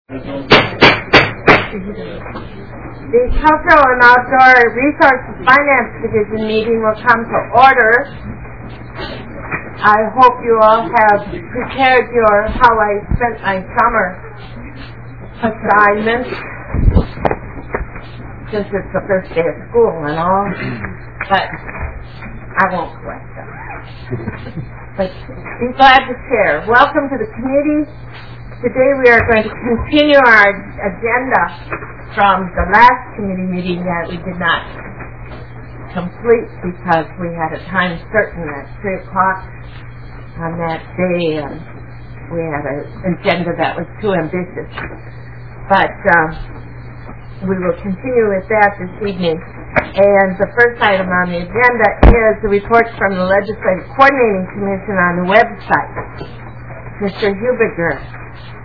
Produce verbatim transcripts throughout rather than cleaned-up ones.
The Cultural and Outdoor Resources Finance Division meeting will come to order. I hope you all have prepared your how I spent my summer assignments, since it's the first day of school and all, but I won't collect them. But be glad to share. Welcome to the committee. Today we are going to continue our agenda from the last committee meeting that we did not complete because we had a time certain at three o'clock on that day, and we had an agenda that was too ambitious. But um, we will continue with that this evening. And the first item on the agenda is the reports from the Legislative Coordinating Commission on the website. Mister Hubiger.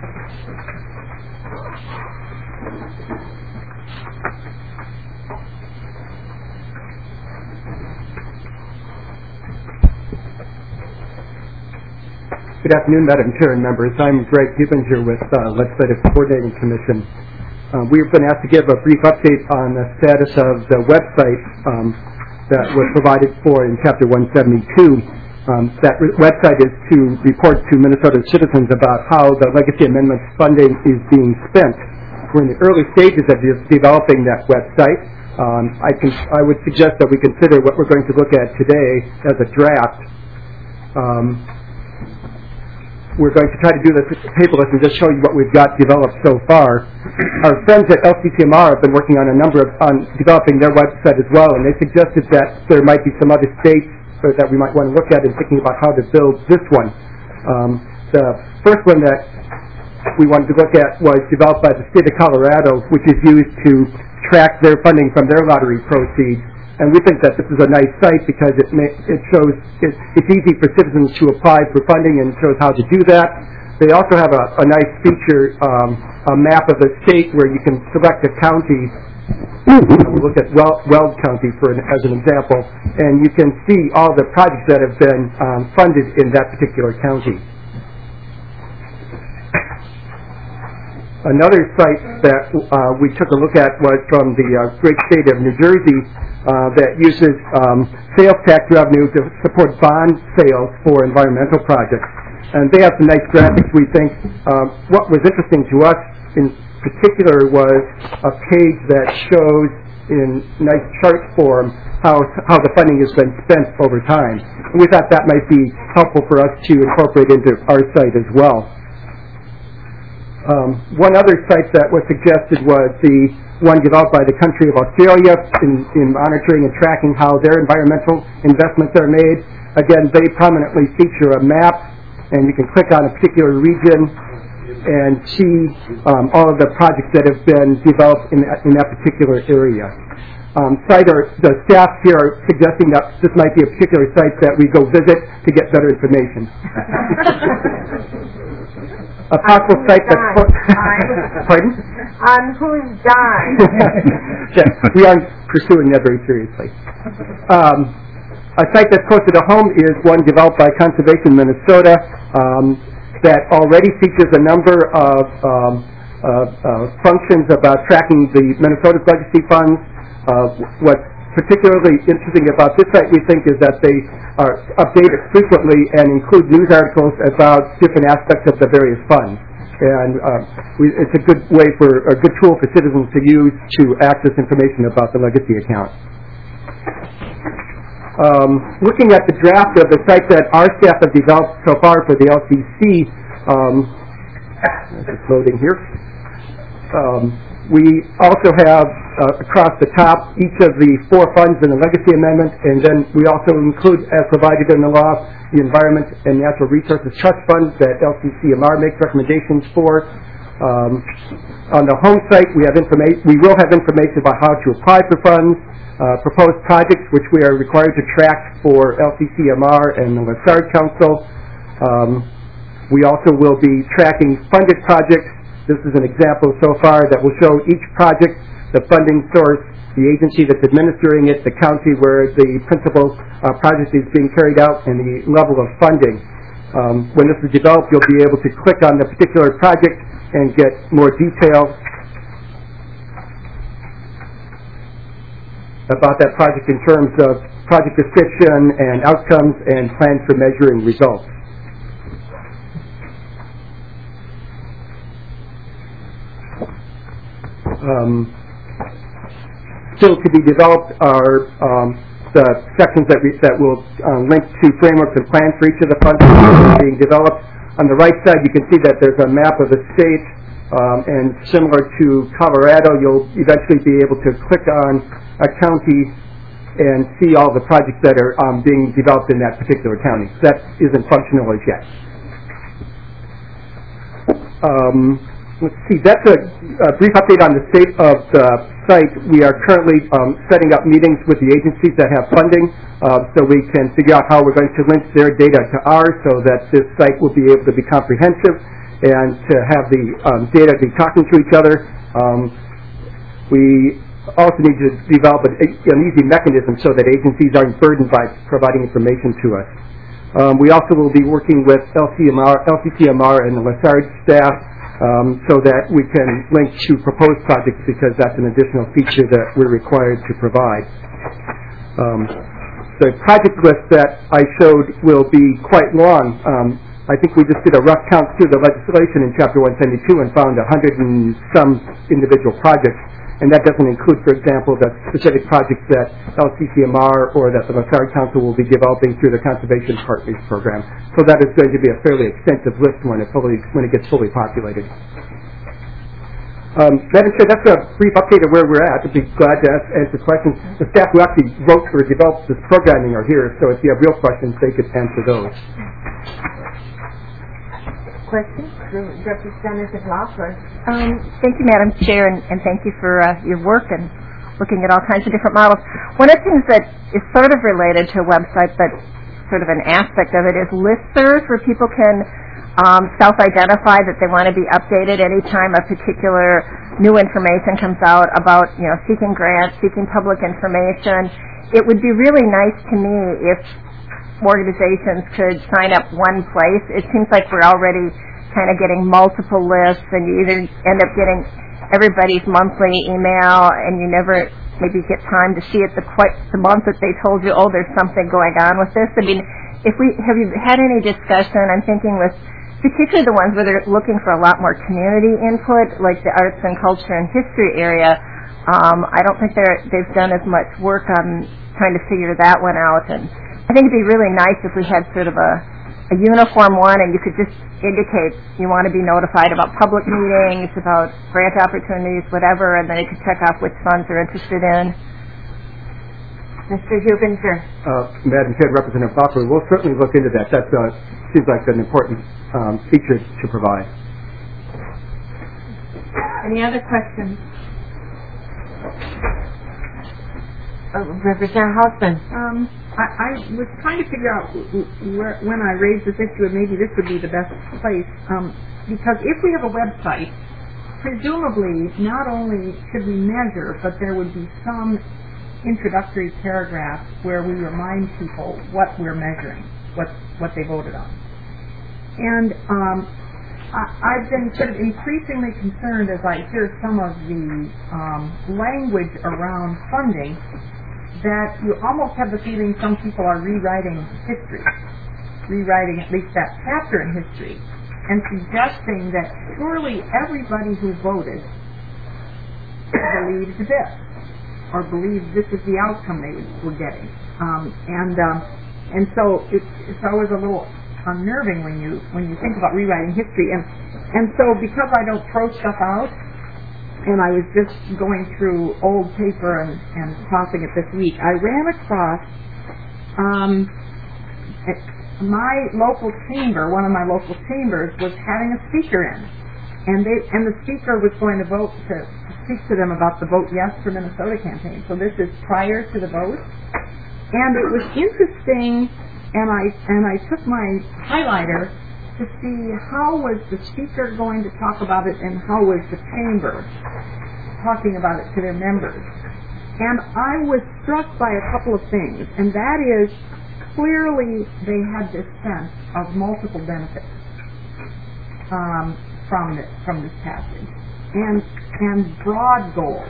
Good afternoon, Madam Chair and members. I'm Greg Hubinger with uh, Legislative Coordinating Commission. Uh, we've been asked to give a brief update on the status of the website um, that was provided for in Chapter one seventy-two. Um, that re- website is to report to Minnesota citizens about how the Legacy Amendment funding is being spent. We're in the early stages of de- developing that website. Um, I, can, I would suggest that we consider what we're going to look at today as a draft. Um, We're going to try to do this paperless and just show you what we've got developed so far. Our friends at L C C M R have been working on a number of on developing their website as well, and they suggested that there might be some other states that we might want to look at in thinking about how to build this one. Um, the first one that we wanted to look at was developed by the state of Colorado, which is used to track their funding from their lottery proceeds. And we think that this is a nice site because it may, it shows it, it's easy for citizens to apply for funding and shows how to do that. They also have a, a nice feature, um, a map of the state where you can select a county. We look at Weld, Weld County for an, as an example, and you can see all the projects that have been um, funded in that particular county. Another site that uh, we took a look at was from the uh, great state of New Jersey uh, that uses um, sales tax revenue to support bond sales for environmental projects. And they have some nice graphics, we think. Um, what was interesting to us in particular was a page that shows in nice chart form how, how the funding has been spent over time. And we thought that might be helpful for us to incorporate into our site as well. Um, one other site that was suggested was the one developed by the country of Australia in, in monitoring and tracking how their environmental investments are made. Again, they prominently feature a map, and you can click on a particular region and see um, all of the projects that have been developed in that, in that particular area. Um, site or the staff here are suggesting that this might be a particular site that we go visit to get better information. A possible site that's pardon? On whose dime? Yeah, we are pursuing that very seriously. Um, a site that's closer to home is one developed by Conservation Minnesota um, that already features a number of um, uh, uh, functions about tracking the Minnesota's legacy funds. Uh, what's particularly interesting about this site, we think, is that they are updated frequently and include news articles about different aspects of the various funds. And uh, we, it's a good way for a good tool for citizens to use to access information about the legacy account. Um, looking at the draft of the site that our staff have developed so far for the L C C, um, just loading here. Um, We also have, uh, across the top, each of the four funds in the Legacy Amendment, and then we also include, as provided in the law, the Environment and Natural Resources Trust Fund that L C C M R makes recommendations for. Um, on the home site, we have information. We will have information about how to apply for funds, uh, proposed projects, which we are required to track for L C C M R and the LaSarge Council. Um, we also will be tracking funded projects. This is an example so far that will show each project, the funding source, the agency that's administering it, the county where the principal uh, project is being carried out, and the level of funding. Um, when this is developed, you'll be able to click on the particular project and get more detail about that project in terms of project description and outcomes and plans for measuring results. Um, still to be developed are um, the sections that, we, that will uh, link to frameworks and plans for each of the projects that are being developed. On the right side, you can see that there's a map of the state, um, and similar to Colorado, you'll eventually be able to click on a county and see all the projects that are um, being developed in that particular county. That isn't functional as yet. Um, let's see, that's a, a brief update on the state of the site. We are currently um, setting up meetings with the agencies that have funding uh, so we can figure out how we're going to link their data to ours so that this site will be able to be comprehensive and to have the um, data be talking to each other. Um, we also need to develop an, an easy mechanism so that agencies aren't burdened by providing information to us. Um, we also will be working with L C M R, L C C M R and the LaSarge staff um, so that we can link to proposed projects because that's an additional feature that we're required to provide. Um, the project list that I showed will be quite long. Um, I think we just did a rough count through the legislation in Chapter one seventy-two and found a hundred and some individual projects. And that doesn't include, for example, the specific projects that L C C M R or that the LaSarge Council will be developing through the Conservation Partners Program. So that is going to be a fairly extensive list when it, fully, when it gets fully populated. Um, that is, that's a brief update of where we're at. I'd be glad to ask, answer questions. The staff who actually wrote or developed this programming are here, so if you have real questions, they could answer those. Questions? Representative Loeffler. Um, thank you, Madam Chair, and, and thank you for uh, your work and looking at all kinds of different models. One of the things that is sort of related to a website, but sort of an aspect of it, is listservs where people can um, self-identify that they want to be updated anytime a particular new information comes out about, you know, seeking grants, seeking public information. It would be really nice to me if organizations could sign up one place. It seems like we're already kind of getting multiple lists, and you either end up getting everybody's monthly email, and you never maybe get time to see it the quite the month that they told you, oh, there's something going on with this. I mean, if we have you had any discussion? I'm thinking with particularly the ones where they're looking for a lot more community input, like the arts and culture and history area. Um, I don't think they're they've done as much work on trying to figure that one out. And I think it'd be really nice if we had sort of a, a uniform one, and you could just indicate you want to be notified about public meetings, about grant opportunities, whatever, and then you could check off which funds you're interested in. Mister Hubinger. Uh, Madam Chair, Representative Bopper, we'll certainly look into that. That uh, seems like an important um, feature to provide. Any other questions? Uh, Representative Hausman. Um, I, I was trying to figure out where, when I raised this issue, and maybe this would be the best place, um, because if we have a website, presumably not only should we measure, but there would be some introductory paragraph where we remind people what we're measuring, what what they voted on. And um, I, I've been sort of increasingly concerned as I hear some of the um, language around funding that you almost have the feeling some people are rewriting history, rewriting at least that chapter in history, and suggesting that surely everybody who voted believed this, or believed this is the outcome they were getting. Um, and um, and so it, it's always a little unnerving when you when you think about rewriting history. And and so because I don't throw stuff out, and I was just going through old paper and, and tossing it this week, I ran across um, my local chamber, one of my local chambers was having a speaker in. And they and the speaker was going to vote to speak to them about the Vote Yes for Minnesota campaign. So this is prior to the vote. And it was interesting, and I and I took my highlighter to see how was the speaker going to talk about it and how was the chamber talking about it to their members. And I was struck by a couple of things, and that is clearly they had this sense of multiple benefits. Um, from this, from this passage, and and broad goals.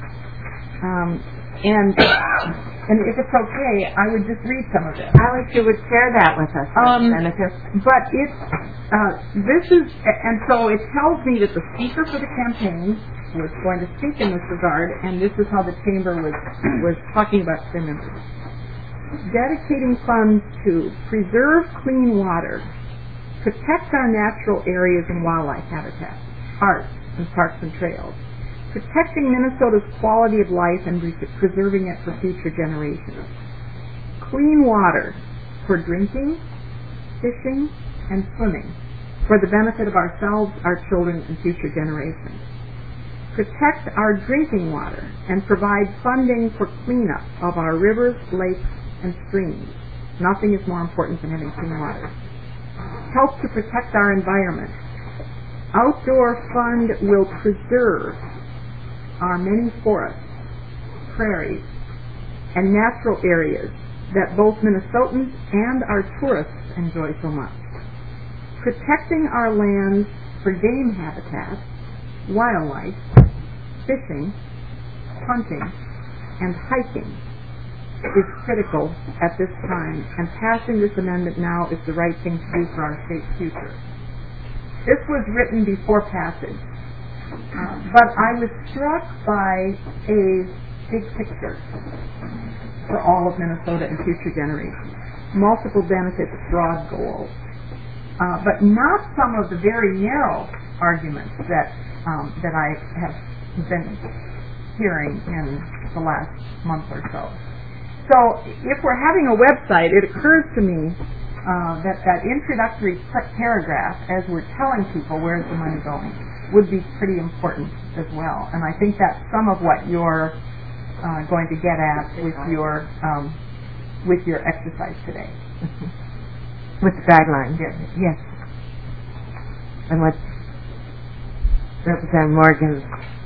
Um, and and if it's okay, I would just read some of it. I wish you would share that with us, Um, Senator. But it's uh, this is, and so it tells me that the speaker for the campaign was going to speak in this regard, and this is how the chamber was was talking about their members. Dedicating funds to preserve clean water, protect our natural areas and wildlife habitat, parks and parks and trails, protecting Minnesota's quality of life and re- preserving it for future generations. Clean water for drinking, fishing, and swimming for the benefit of ourselves, our children, and future generations. Protect our drinking water and provide funding for cleanup of our rivers, lakes, and streams. Nothing is more important than having clean water. Help to protect our environment. Outdoor Fund will preserve our many forests, prairies, and natural areas that both Minnesotans and our tourists enjoy so much. Protecting our lands for game habitat, wildlife, fishing, hunting, and hiking is critical at this time, and passing this amendment now is the right thing to do for our state's future. This was written before passage. Uh, but I was struck by a big picture for all of Minnesota and future generations. Multiple benefits, broad goals. Uh, but not some of the very narrow arguments that um, that I have been hearing in the last month or so. So if we're having a website, it occurs to me uh, that that introductory paragraph, as we're telling people where's the money going, would be pretty important as well. And I think that's some of what you're uh, going to get at with your um, with your exercise today. With the guidelines. Yes. Yes. And with Representative Morgan's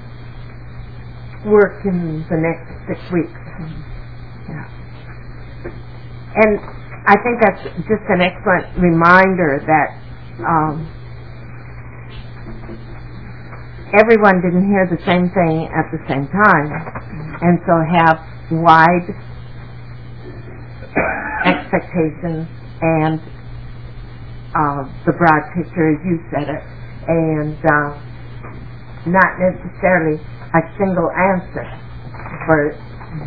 work in the next six weeks. Mm-hmm. Yeah. And I think that's just an excellent reminder that um, everyone didn't hear the same thing at the same time, and so have wide expectations and uh, the broad picture, as you said it, and uh, not necessarily a single answer for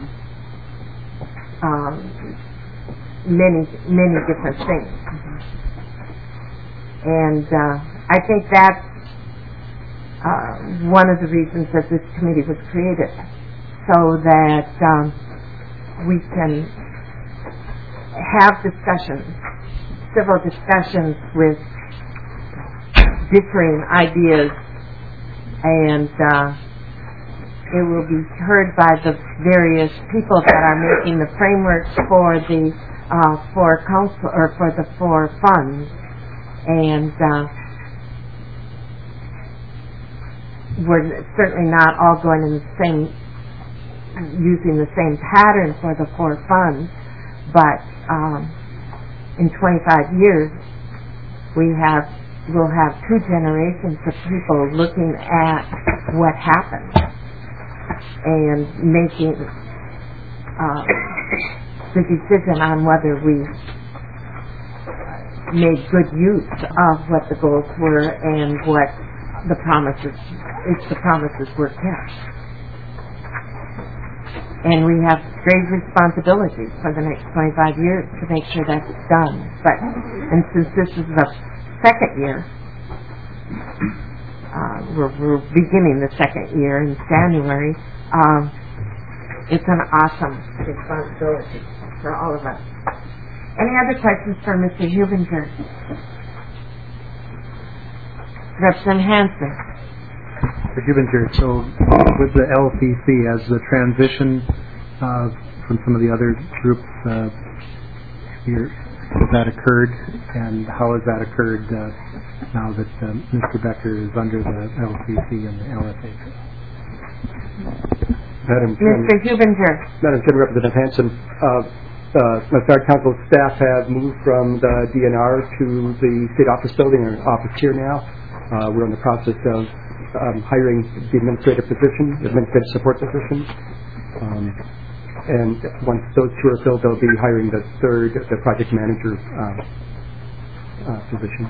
um, many, many different things. And uh, I think that's Uh, one of the reasons that this committee was created, so that um, we can have discussions, civil discussions with differing ideas, and uh, it will be heard by the various people that are making the framework for the uh, for council or for the for funds, and. Uh, We're certainly not all going in the same, using the same pattern for the four funds, but um, in twenty-five years, we have we'll have two generations of people looking at what happened and making uh, the decision on whether we made good use of what the goals were and what the promises, if the promises were kept. And we have great responsibilities for the next twenty-five years to make sure that's done. But, and since this is the second year, uh, we're, we're beginning the second year in January, um, it's an awesome responsibility for all of us. Any other questions for Mister Hubinger? Representative Hansen. Mister Hubinger, so with the L C C, as the transition uh, from some of the other groups, uh, here, has that occurred, and how has that occurred uh, now that uh, Mister Becker is under the L C C and the L S A? Madam Mister Hubinger. Madam Chair, Representative Hansen, uh, uh, our council staff have moved from the D N R to the state office building, or office here now. Uh, we're in the process of um, hiring the administrative position, the administrative support position. Um, and once those two are filled, they'll be hiring the third, the project manager uh, uh, position.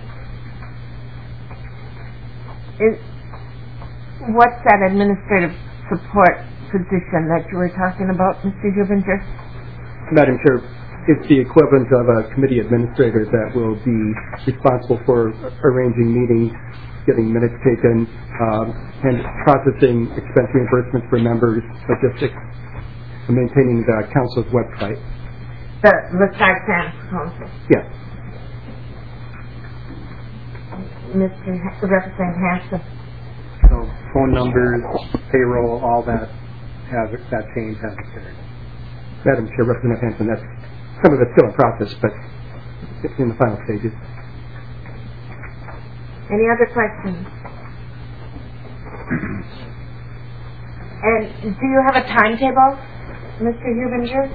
Is, what's that administrative support position that you were talking about, Mister Hubinger? Madam Chair, it's the equivalent of a committee administrator that will be responsible for arranging meetings, getting minutes taken, um, and processing expense reimbursements for members, logistics, and maintaining the council's website. The LaSalle Sands Council. Yes. Mister H- Representative Hanson. So phone numbers, payroll, all that has that change has occurred. Madam Chair, Representative Hanson, that's some of it's still in process, but it's in the final stages. Any other questions? And do you have a timetable, Mister Hubinger?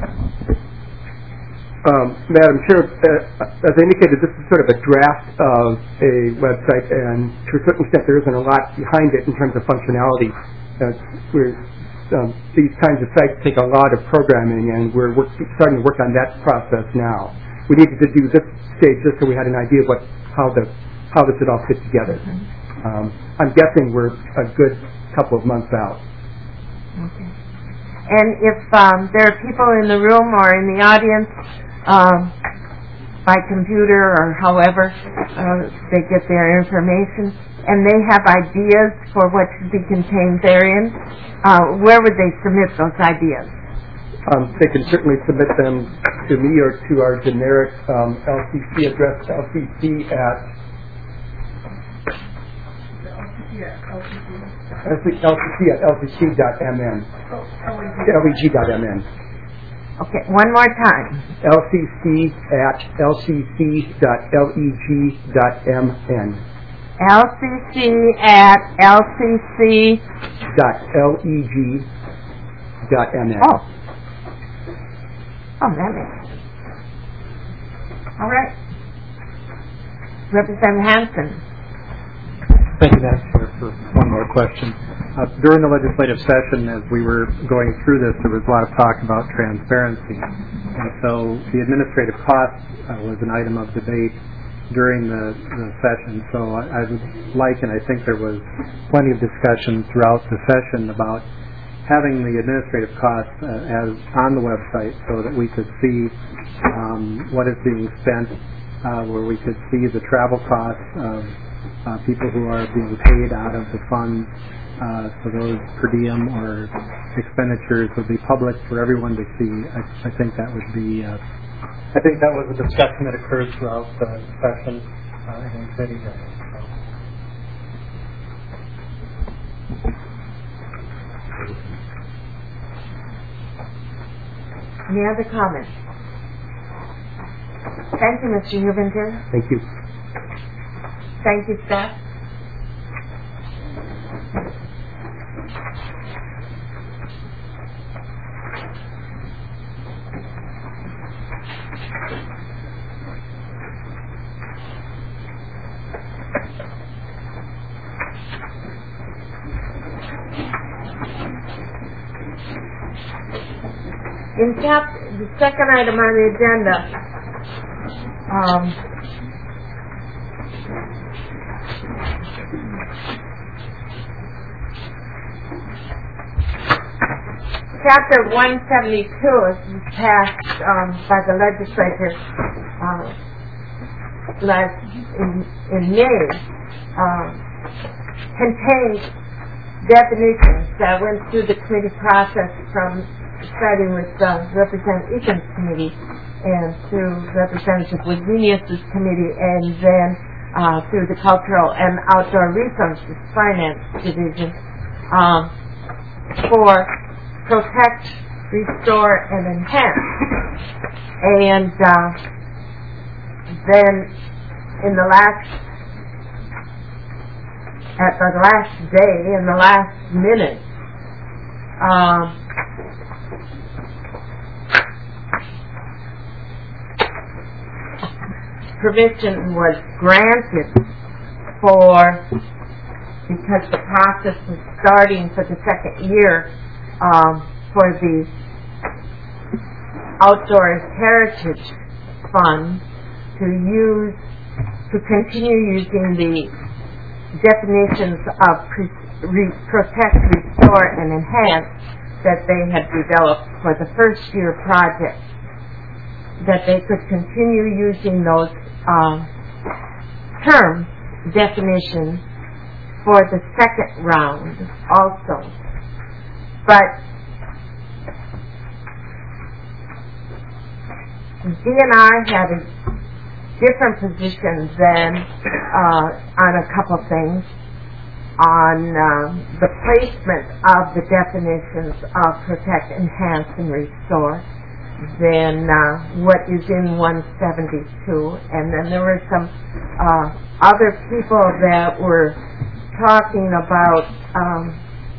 Um, Madam Chair, uh, as I indicated, this is sort of a draft of a website, and to a certain extent there isn't a lot behind it in terms of functionality. Uh, we're, um, these kinds of sites take a lot of programming, and we're work, starting to work on that process now. We needed to do this stage just so we had an idea of what, how, the, how this would all fit together. Um, I'm guessing we're a good couple of months out. Okay. And if um, there are people in the room or in the audience, Um, by computer or however uh, they get their information, and they have ideas for what should be contained therein, uh, where would they submit those ideas? Um, they can certainly submit them to me or to our generic um, L C C address, L C C at L C C at L C C dot M N, L E G dot M N. Okay, one more time. L C C at L C C dot L E G dot M N. L C C at L C C dot L E G dot M N. Oh. Oh, that makes sense. All right. Representative Hanson. Thank you, Madam Chair, for one more question. Uh, during the legislative session, as we were going through this, there was a lot of talk about transparency. And so the administrative cost uh, was an item of debate during the, the session. So I, I would like, and I think there was plenty of discussion throughout the session about having the administrative costs uh, as on the website so that we could see um, what is being spent, uh, where we could see the travel costs of uh, people who are being paid out of the funds. Uh, so those per diem or expenditures would be public for everyone to see. I, I think that would be. Uh, I think that was a discussion that occurred throughout the session uh, in city. So. Any other comments? Thank you, Mister Hubinger. Thank you. Thank you, staff. In chapter, the second item on the agenda, um, chapter one seventy-two is passed um, by the legislature uh, last in, in May, um, contains definitions that went through the committee process from starting with uh, Representative Eakin's committee and through Representative Wozniak's committee and then uh, through the Cultural and Outdoor Resources Finance Division um, for protect, restore, and enhance. And uh, then in the last, at the last day, in the last minute, um, permission was granted for, because the process was starting for the second year, um, for the Outdoors Heritage Fund to use, to continue using the definitions of pre- re- protect, restore, and enhance that they had developed for the first year project, that they could continue using those um, term definitions for the second round also. But D N R had a different position than uh, on a couple things, on uh, the placement of the definitions of protect, enhance, and restore than uh, what is in one seventy-two. And then there were some uh, other people that were talking about um,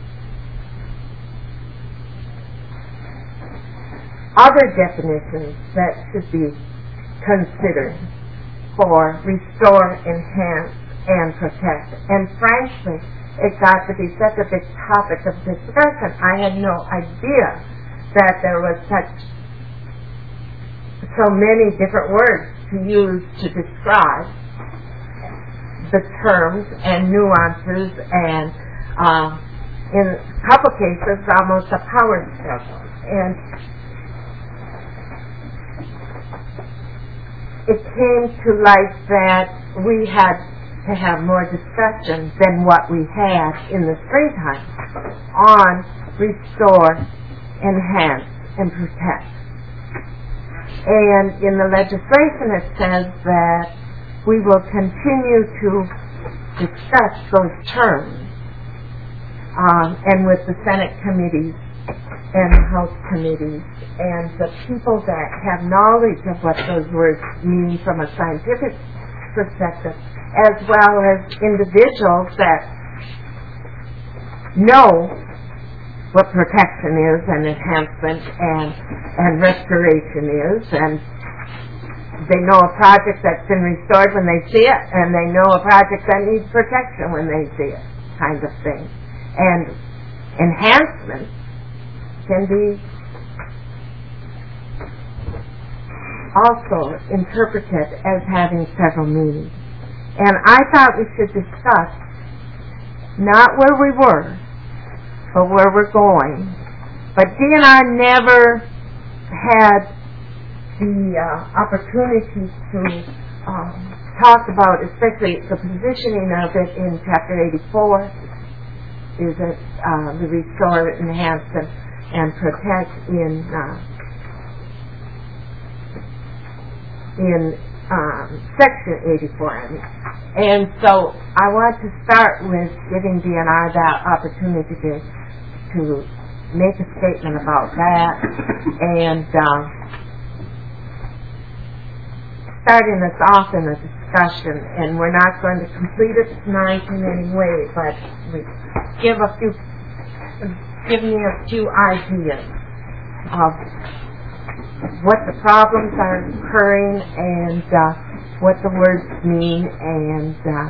other definitions that should be considered for restore, enhance, and protect. And frankly, it got to be such a big topic of discussion. I had no idea that there was such so many different words to use to describe the terms and nuances, and uh, in a couple cases almost a power struggle. And it came to light that we had to have more discussion than what we had in the springtime on restore, enhance, and protect. And in the legislation it says that we will continue to discuss those terms um, and with the Senate committees and the House committees and the people that have knowledge of what those words mean from a scientific perspective, as well as individuals that know what protection is and enhancement and, and restoration is, and they know a project that's been restored when they see it, and they know a project that needs protection when they see it, kind of thing. And enhancement can be also interpreted as having several meanings. And I thought we should discuss not where we were, but where we're going. But D N R never had the uh, opportunity to um, talk about, especially the positioning of it in Chapter eighty-four, is it uh, the restore, enhance, and, and protect in uh, in um, Section eighty-four. I mean. And so I want to start with giving D N R that opportunity to, to make a statement about that, and uh, starting us off in a discussion. And we're not going to complete it tonight in any way, but we give a few, give me a few ideas of what the problems are occurring and uh, what the words mean, and uh,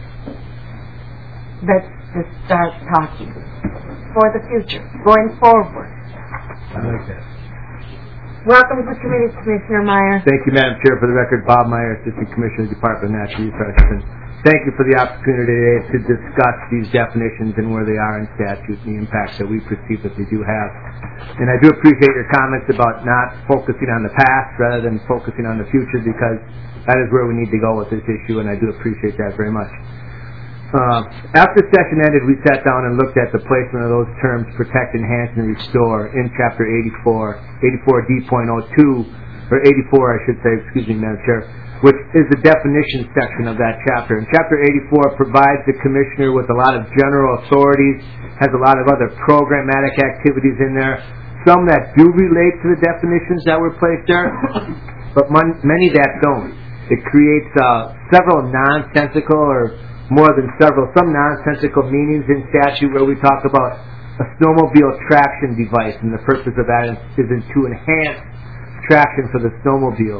let's just start talking for the future, going forward. I like that. Welcome to the committee, Commissioner Meyer. Thank you, Madam Chair. For the record, Bob Meyer, Assistant Commissioner, Department of Natural Resources. Thank you for the opportunity today to discuss these definitions and where they are in statute and the impacts that we perceive that they do have. And I do appreciate your comments about not focusing on the past rather than focusing on the future, because that is where we need to go with this issue, and I do appreciate that very much. Uh, after session ended, we sat down and looked at the placement of those terms, protect, enhance, and restore, in Chapter eighty-four, eighty-four D point oh two, or eighty-four, I should say, excuse me, Madam Chair, which is the definition section of that chapter. And Chapter eighty-four provides the Commissioner with a lot of general authorities, has a lot of other programmatic activities in there, some that do relate to the definitions that were placed there, but mon- many that don't. It creates uh, several nonsensical, or more than several, some nonsensical meanings in statute where we talk about a snowmobile traction device, and the purpose of that is, is to enhance traction for the snowmobile.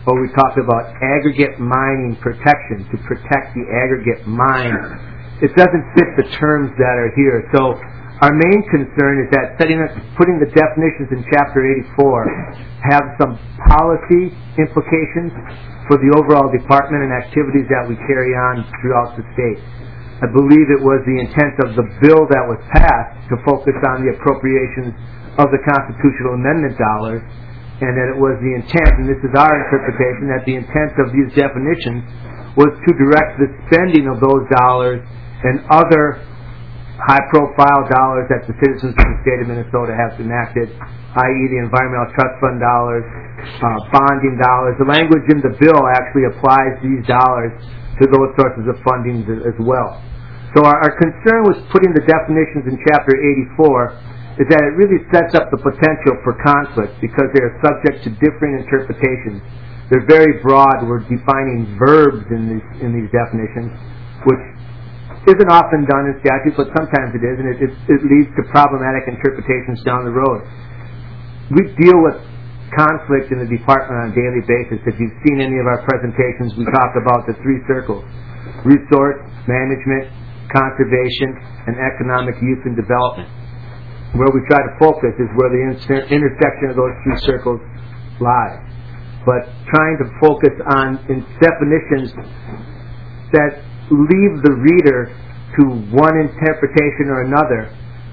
or we talk about aggregate mining protection to protect the aggregate mine, it doesn't fit the terms that are here. So our main concern is that setting up, putting the definitions in Chapter eighty-four have some policy implications for the overall department and activities that we carry on throughout the state. I believe it was the intent of the bill that was passed to focus on the appropriations of the constitutional amendment dollars, and that it was the intent, and this is our interpretation, that the intent of these definitions was to direct the spending of those dollars and other high-profile dollars that the citizens of the state of Minnesota have enacted, that is the Environmental Trust Fund dollars, uh, bonding dollars. The language in the bill actually applies these dollars to those sources of funding as well. So our, our concern with putting the definitions in Chapter eighty-four is that it really sets up the potential for conflict because they are subject to differing interpretations. They're very broad. We're defining verbs in these, in these definitions, which isn't often done in statute, but sometimes it is, and it, it, it leads to problematic interpretations down the road. We deal with conflict in the department on a daily basis. If you've seen any of our presentations, we talk about the three circles: resource, management, conservation, and economic use and development. Where we try to focus is where the inter- intersection of those three circles lies. But trying to focus on in definitions that leave the reader to one interpretation or another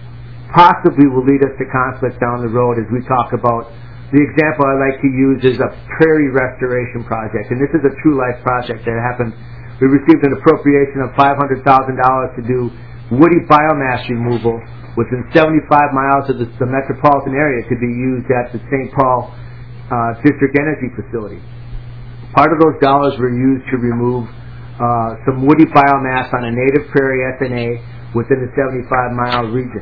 possibly will lead us to conflict down the road as we talk about. The example I like to use is a prairie restoration project, and this is a true life project that happened. We received an appropriation of five hundred thousand dollars to do woody biomass removal within seventy-five miles of the, the metropolitan area to be used at the Saint Paul uh, District Energy Facility. Part of those dollars were used to remove uh, some woody biomass on a native prairie S N A within the seventy-five mile region.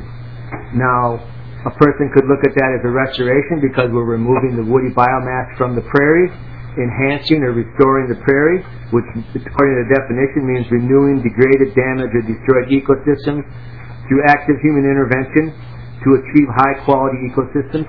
Now, a person could look at that as a restoration because we're removing the woody biomass from the prairie, enhancing or restoring the prairie, which according to the definition means renewing degraded, damaged, or destroyed ecosystems through active human intervention to achieve high-quality ecosystems.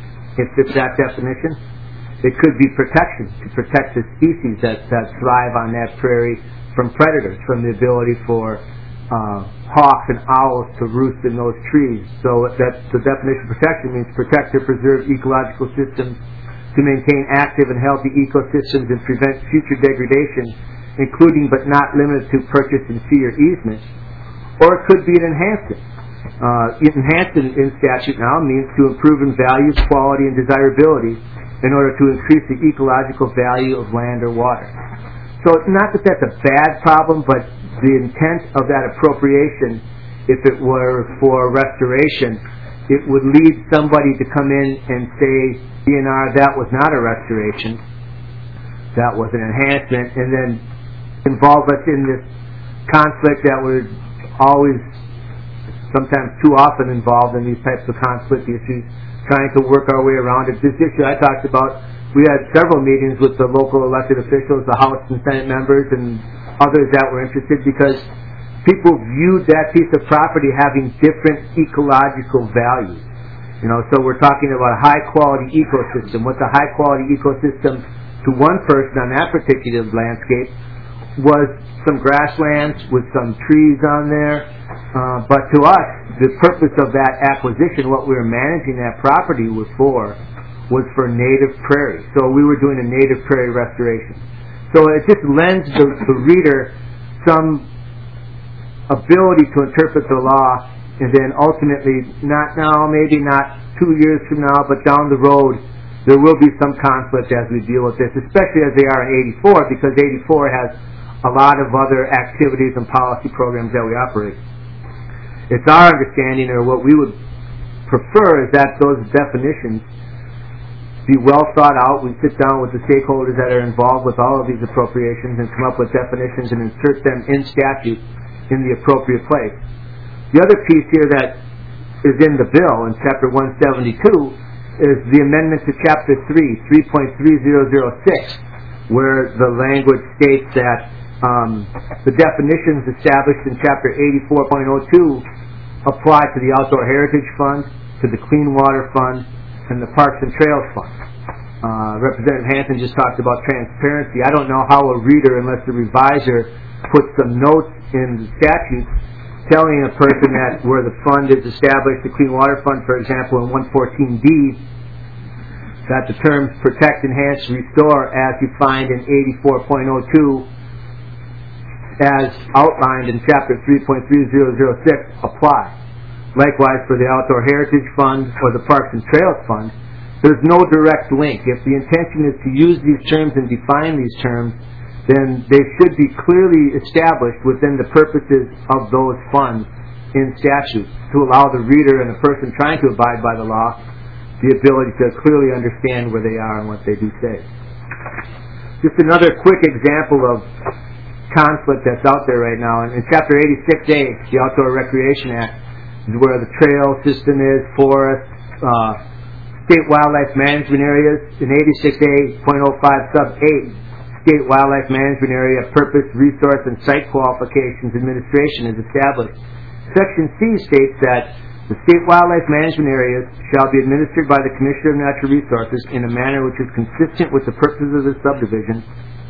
It fits that definition. It could be protection, to protect the species that, that thrive on that prairie from predators, from the ability for uh, hawks and owls to roost in those trees. So that the definition of protection means protect or preserve ecological systems to maintain active and healthy ecosystems and prevent future degradation, including but not limited to purchase and fee or easement. Or it could be an enhancement. Uh, enhancement in statute now means to improve in values, quality, and desirability in order to increase the ecological value of land or water. So it's not that that's a bad problem, but the intent of that appropriation, if it were for restoration, it would lead somebody to come in and say, D N R, that was not a restoration, that was an enhancement, and then involve us in this conflict that we're always, sometimes too often involved in these types of conflict issues, trying to work our way around it. This issue I talked about, we had several meetings with the local elected officials, the House and Senate members, and others that were interested because people viewed that piece of property having different ecological values. You know, so we're talking about a high-quality ecosystem. What's a high-quality ecosystem to one person on that particular landscape was some grasslands with some trees on there. Uh, but to us, the purpose of that acquisition, what we were managing that property was for, was for native prairie. So we were doing a native prairie restoration. So it just lends the, the reader some ability to interpret the law, and then ultimately, not now, maybe not two years from now, but down the road, there will be some conflict as we deal with this, especially as they are in eighty-four, because eighty-four has a lot of other activities and policy programs that we operate. It's our understanding, or what we would prefer, is that those definitions be well thought out. We sit down with the stakeholders that are involved with all of these appropriations and come up with definitions and insert them in statute in the appropriate place. The other piece here that is in the bill in Chapter one seventy-two is the amendment to Chapter three, three point three zero zero six, where the language states that um, the definitions established in Chapter eighty-four point oh two apply to the Outdoor Heritage Fund, to the Clean Water Fund, and the Parks and Trails Fund. Uh, Representative Hanson just talked about transparency. I don't know how a reader, unless the reviser puts some notes in the statute telling a person that where the fund is established, the Clean Water Fund, for example, in one fourteen D, that the terms protect, enhance, restore, as you find in eighty-four point oh two, as outlined in Chapter three point three zero zero six, apply. Likewise, for the Outdoor Heritage Fund or the Parks and Trails Fund, there's no direct link. If the intention is to use these terms and define these terms, then they should be clearly established within the purposes of those funds in statute to allow the reader and the person trying to abide by the law the ability to clearly understand where they are and what they do say. Just another quick example of conflict that's out there right now. In Chapter eighty-six A, the Outdoor Recreation Act, is where the trail system is, forests, uh, state wildlife management areas. In eighty-six A point oh five sub eight, State Wildlife Management Area Purpose, Resource, and Site Qualifications Administration is established. Section C states that the state wildlife management areas shall be administered by the Commissioner of Natural Resources in a manner which is consistent with the purposes of the subdivision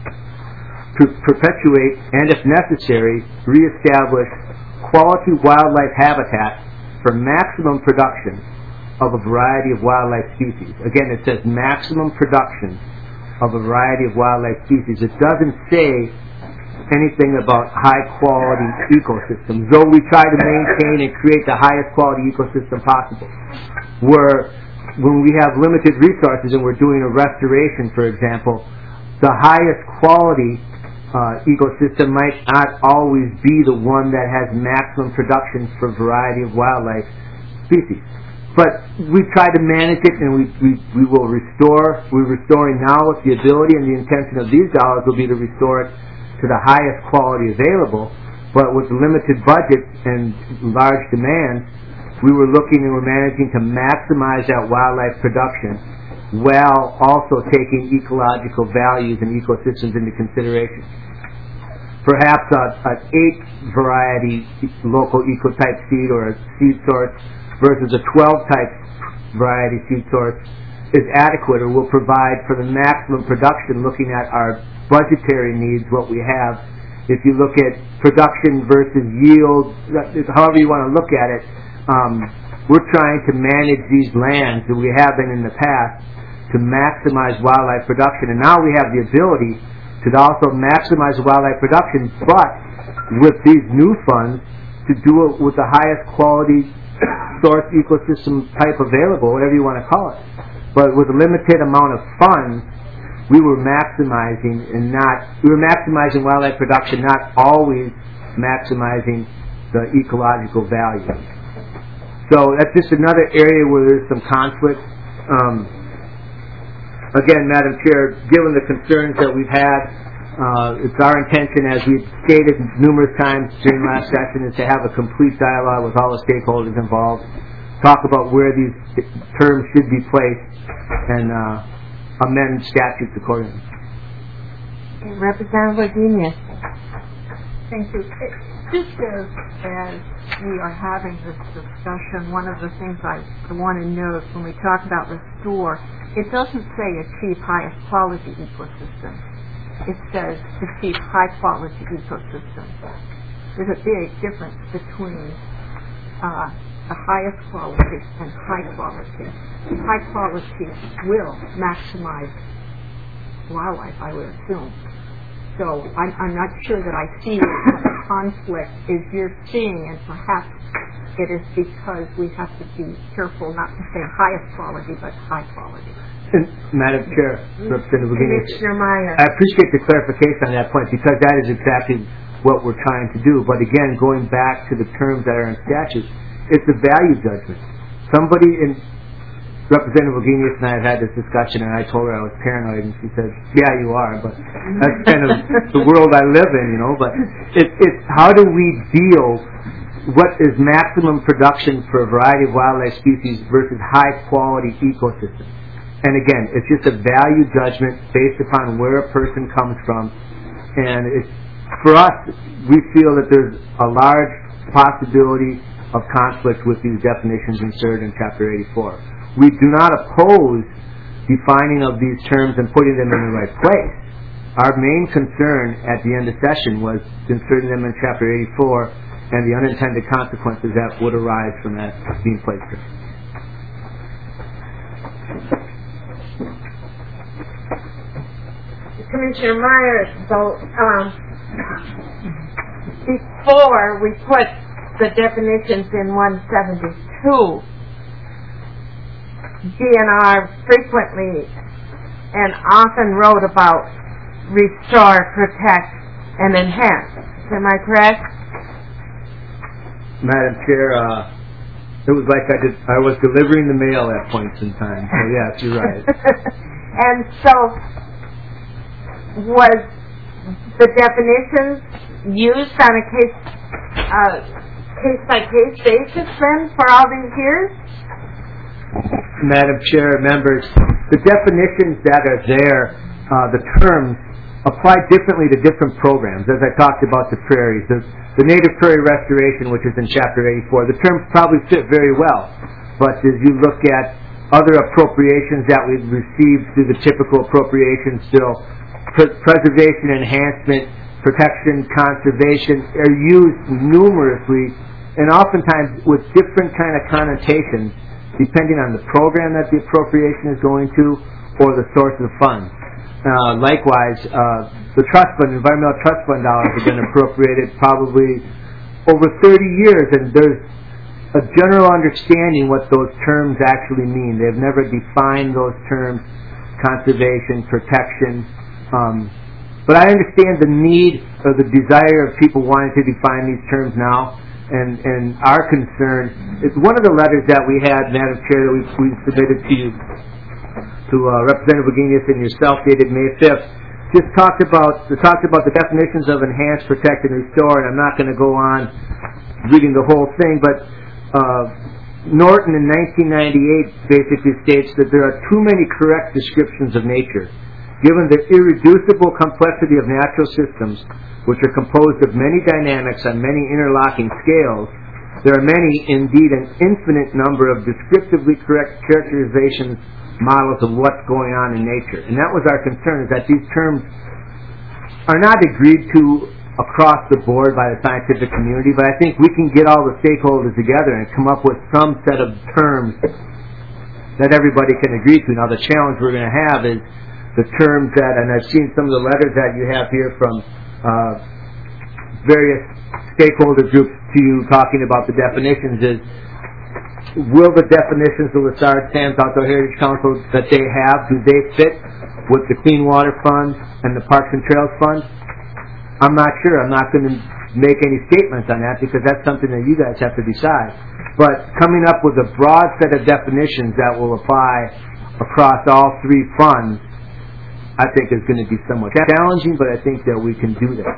to perpetuate and, if necessary, reestablish quality wildlife habitat for maximum production of a variety of wildlife species. Again, it says maximum production of a variety of wildlife species. It doesn't say anything about high-quality ecosystems, though we try to maintain and create the highest quality ecosystem possible. Where, when we have limited resources and we're doing a restoration, for example, the highest quality uh, ecosystem might not always be the one that has maximum production for a variety of wildlife species. But we try to manage it, and we, we, we will restore. We're restoring now with the ability, and the intention of these dollars will be to restore it to the highest quality available. But with limited budget and large demand, we were looking and we're managing to maximize that wildlife production while also taking ecological values and ecosystems into consideration. Perhaps a, an eight variety local ecotype seed or a seed source versus a twelve type variety seed source is adequate or will provide for the maximum production looking at our budgetary needs, what we have. If you look at production versus yield, however you want to look at it, um, we're trying to manage these lands that we have been in the past to maximize wildlife production. And now we have the ability to also maximize wildlife production, but with these new funds, to do it with the highest quality source ecosystem type available, whatever you want to call it. But with a limited amount of funds, we were maximizing and not, we were maximizing wildlife production, not always maximizing the ecological value. So that's just another area where there's some conflict. Um, again, Madam Chair, given the concerns that we've had, Uh, it's our intention, as we've stated numerous times during last session, is to have a complete dialogue with all the stakeholders involved, talk about where these terms should be placed, and uh, amend statutes accordingly. Representative Virginia. Thank you. It, just as, as we are having this discussion, one of the things I, I want to note when we talk about restore, it doesn't say achieve highest quality ecosystem. It says achieve high-quality ecosystems. There's a big difference between uh, the highest quality and high quality. High quality will maximize wildlife, I would assume. So I'm, I'm not sure that I see what the conflict is you're seeing, and perhaps it is because we have to be careful not to say highest quality, but high quality. And Madam Chair, Representative Commissioner Meyer. I appreciate the clarification on that point, because that is exactly what we're trying to do. But again, going back to the terms that are in statute, it's a value judgment. Somebody in Representative Virginia and I have had this discussion, and I told her I was paranoid, and she said, "Yeah, you are, but that's kind of the world I live in, you know." But it, it's how do we deal what is maximum production for a variety of wildlife species versus high quality ecosystems. And again, it's just a value judgment based upon where a person comes from. And it's, for us, we feel that there's a large possibility of conflict with these definitions inserted in Chapter eighty-four. We do not oppose defining of these terms and putting them in the right place. Our main concern at the end of session was inserting them in Chapter eighty-four and the unintended consequences that would arise from that being placed there. Commissioner Myers, so um, before we put the definitions in one seventy-two, D N R frequently and often wrote about restore, protect, and enhance. Am I correct? Madam Chair, uh, it was like I did, I was delivering the mail at points in time. So yes, you're right. And so, was the definitions used on a case uh, case by case basis then for all these years? Madam Chair, members, the definitions that are there, uh, the terms apply differently to different programs. As I talked about the prairies, the, the native prairie restoration, which is in Chapter eighty-four, the terms probably fit very well. But as you look at other appropriations that we've received through the typical appropriations bill, pre- preservation, enhancement, protection, conservation are used numerously and oftentimes with different kind of connotations depending on the program that the appropriation is going to or the source of the funds. Uh, likewise, uh, the trust fund, environmental trust fund dollars have been appropriated probably over thirty years, and there's a general understanding what those terms actually mean. They've never defined those terms, conservation, protection. Um, but I understand the need or the desire of people wanting to define these terms now, and, and our concern is one of the letters that we had, Madam Chair, that we, we submitted to you, to uh, Representative Wagenius and yourself, dated May fifth, just talked about talked about the definitions of enhance, protect, and restore, and I'm not going to go on reading the whole thing, but uh, Norton in nineteen ninety-eight basically states that there are too many correct descriptions of nature. Given the irreducible complexity of natural systems, which are composed of many dynamics on many interlocking scales, there are many, indeed an infinite number of descriptively correct characterizations models of what's going on in nature. And that was our concern, is that these terms are not agreed to across the board by the scientific community, but I think we can get all the stakeholders together and come up with some set of terms that everybody can agree to. Now the challenge we're going to have is the terms that, and I've seen some of the letters that you have here from uh, various stakeholder groups to you talking about the definitions, is will the definitions of the Lessard Sands Outdoor Heritage Council that they have, do they fit with the Clean Water Fund and the Parks and Trails Fund? I'm not sure. I'm not going to make any statements on that because that's something that you guys have to decide. But coming up with a broad set of definitions that will apply across all three funds, I think is going to be somewhat challenging, but I think that we can do that.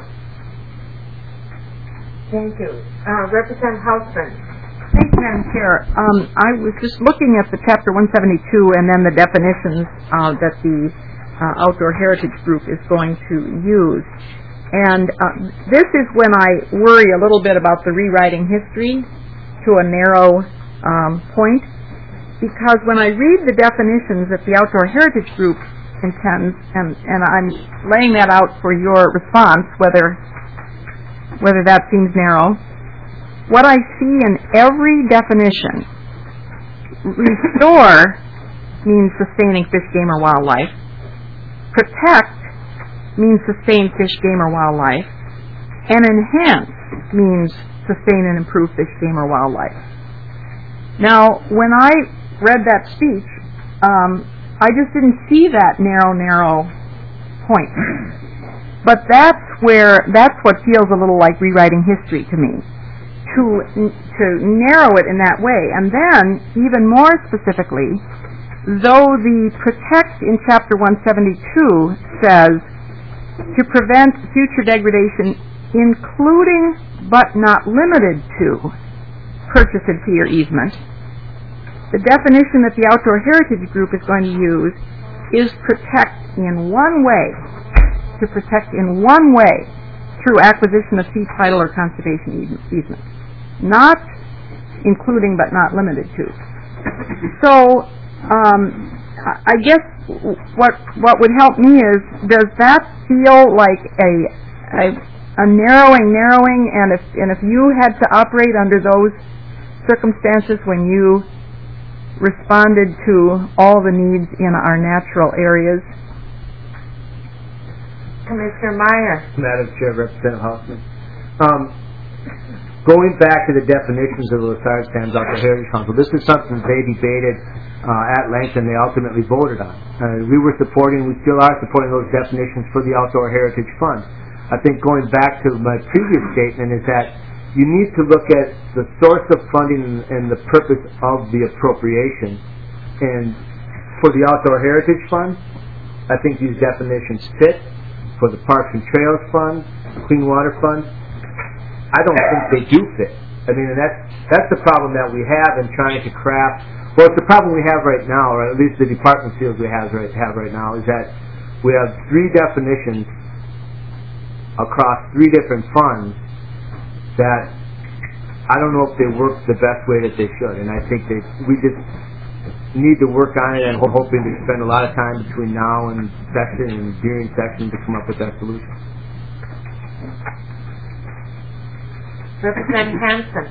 Thank you. Uh, Representative Hausman. Thank you, Madam Chair. Um, I was just looking at the Chapter one seventy-two and then the definitions uh, that the uh, Outdoor Heritage Group is going to use. And uh, this is when I worry a little bit about the rewriting history to a narrow um, point, because when I read the definitions that the Outdoor Heritage Group intends, and, and I'm laying that out for your response, whether whether that seems narrow, what I see in every definition, restore means sustaining fish, game, or wildlife. Protect means sustain fish, game, or wildlife. And enhance means sustain and improve fish, game, or wildlife. Now, when I read that speech, um, I just didn't see that narrow, narrow point. But that's where, that's what feels a little like rewriting history to me. To, to narrow it in that way. And then, even more specifically, though the protect in Chapter one seventy-two says to prevent future degradation, including but not limited to purchased fee or easement, the definition that the Outdoor Heritage Group is going to use is protect in one way, to protect in one way through acquisition of fee title or conservation easement. Not including but not limited to. So, um, I guess what what would help me is, does that feel like a a, a narrowing, narrowing, and if and if you had to operate under those circumstances when you responded to all the needs in our natural areas? Commissioner Meyer. Madam Chair, Representative Hausman. Um, going back to the definitions of the LaSarge Dams Outdoor Heritage Council, this is something they debated uh, at length and they ultimately voted on. Uh, we were supporting, we still are supporting those definitions for the Outdoor Heritage Fund. I think going back to my previous statement is that you need to look at the source of funding and, and the purpose of the appropriation. And for the Outdoor Heritage Fund, I think these definitions fit. For the Parks and Trails Fund, Clean Water Fund, I don't think they do fit. I mean, and that's, that's the problem that we have in trying to craft, well, it's the problem we have right now, or at least the department feels we have right, have right now, is that we have three definitions across three different funds that I don't know if they work the best way that they should. And I think they, we just need to work on it, and we're hoping to spend a lot of time between now and session and during session to come up with that solution. Representative Hanson.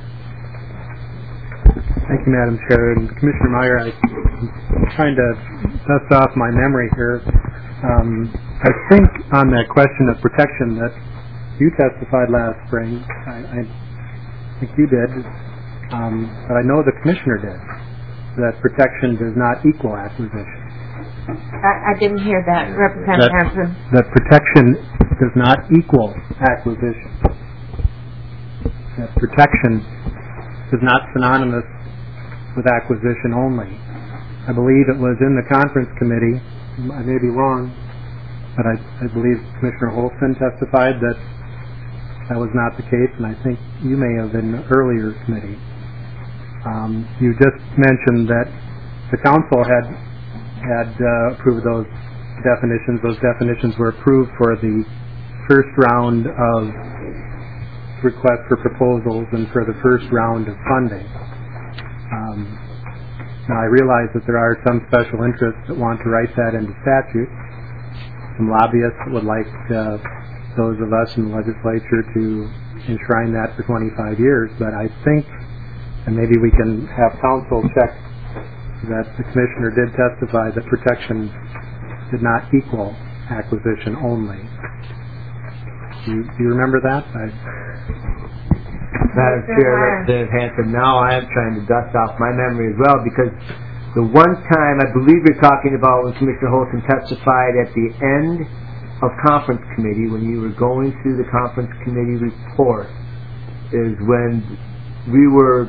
Thank you, Madam Chair. And Commissioner Meyer, I, I'm trying to dust off my memory here. Um, I think on that question of protection that you testified last spring, I, I think you did, um, but I know the Commissioner did, that protection does not equal acquisition. I, I didn't hear that, Representative That, Hanson. that protection does not equal acquisition. That protection is not synonymous with acquisition only. I believe it was in the conference committee, I may be wrong, but I, I believe Commissioner Holston testified that that was not the case, and I think you may have in the earlier committee. Um, you just mentioned that the council had had uh, approved those definitions. Those definitions were approved for the first round of requests for proposals and for the first round of funding. Um, now I realize that there are some special interests that want to write that into statute. Some lobbyists would like uh, those of us in the legislature to enshrine that for twenty-five years, but I think, and maybe we can have counsel check that the Commissioner did testify that protection did not equal acquisition only. Do you, do you remember that? I... Madam Chair, Representative Hanson, now I am trying to dust off my memory as well, because the one time I believe you're talking about when Commissioner Holton testified at the end of conference committee, when you were going through the conference committee report, is when we were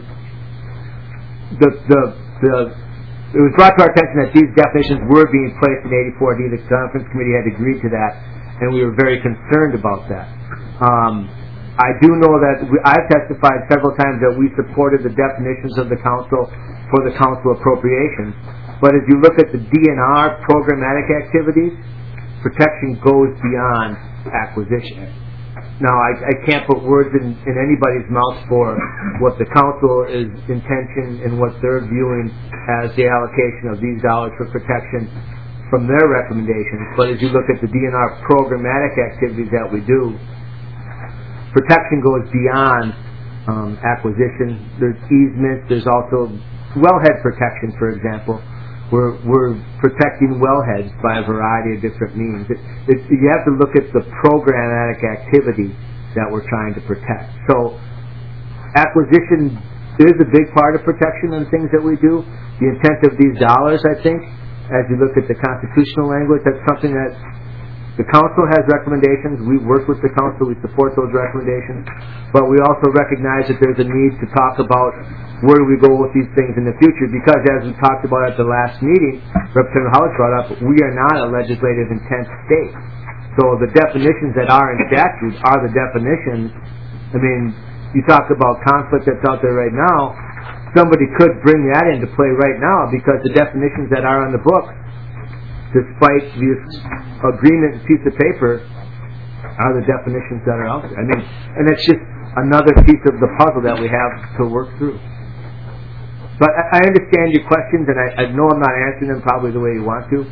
the the the it was brought to our attention that these definitions were being placed in eighty-four D. The conference committee had agreed to that, and we were very concerned about that. Um, I do know that we, I've testified several times that we supported the definitions of the council for the council appropriations. But as you look at the D N R programmatic activities, protection goes beyond acquisition. Now, I, I can't put words in, in anybody's mouth for what the council is intention and what they're viewing as the allocation of these dollars for protection from their recommendations. But as you look at the D N R programmatic activities that we do, protection goes beyond um, acquisition. There's easements. There's also wellhead protection, for example. We're, we're protecting wellheads by a variety of different means. It, it, you have to look at the programmatic activity that we're trying to protect. So acquisition is a big part of protection and things that we do. The intent of these dollars, I think, as you look at the constitutional language, that's something that the council has recommendations. We work with the council. We support those recommendations. But we also recognize that there's a need to talk about where do we go with these things in the future, because as we talked about at the last meeting, Representative Howard brought up, we are not a legislative intent state. So the definitions that are in statute are the definitions. I mean, you talk about conflict that's out there right now. Somebody could bring that into play right now, because the definitions that are on the book, despite this agreement piece of paper, are the definitions that are out there. I mean, and it's just another piece of the puzzle that we have to work through. But I understand your questions, and I, I know I'm not answering them probably the way you want to,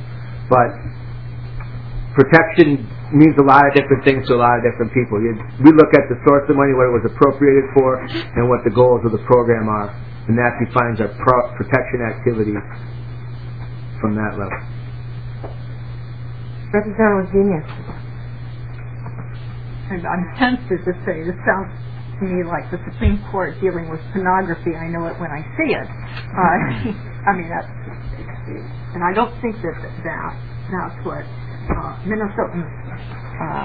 but protection means a lot of different things to a lot of different people. You, we look at the source of money, what it was appropriated for, and what the goals of the program are, and that defines our pro- protection activities from that level. Representative Genius. And I'm tempted to say this sounds to me like the Supreme Court dealing with pornography. I know it when I see it. Uh, I mean, that's, and I don't think that that that's what uh, Minnesotans uh,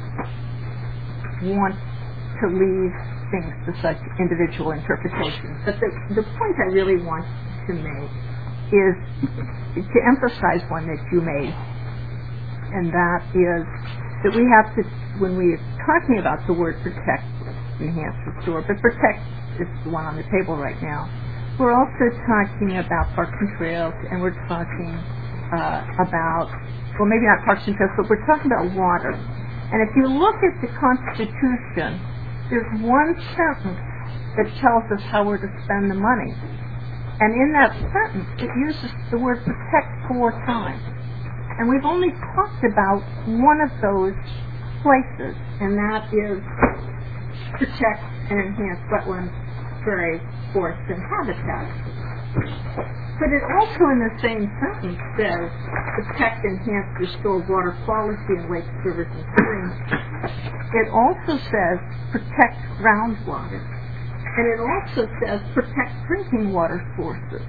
want to leave things to such individual interpretations. But the the point I really want to make is to emphasize one that you made, and that is that we have to, when we are talking about the word protect, enhance, restore, but protect is the one on the table right now. We're also talking about parks and trails, and we're talking uh, about, well, maybe not parks and trails, but we're talking about water. And if you look at the Constitution, there's one sentence that tells us how we're to spend the money. And in that sentence, it uses the word protect four times. And we've only talked about one of those places, and that is protect and enhance wetlands, prairie, forests, and habitats. But it also in the same sentence says protect, enhance, restore water quality in lakes, rivers, and streams. It also says protect groundwater. And it also says protect drinking water sources.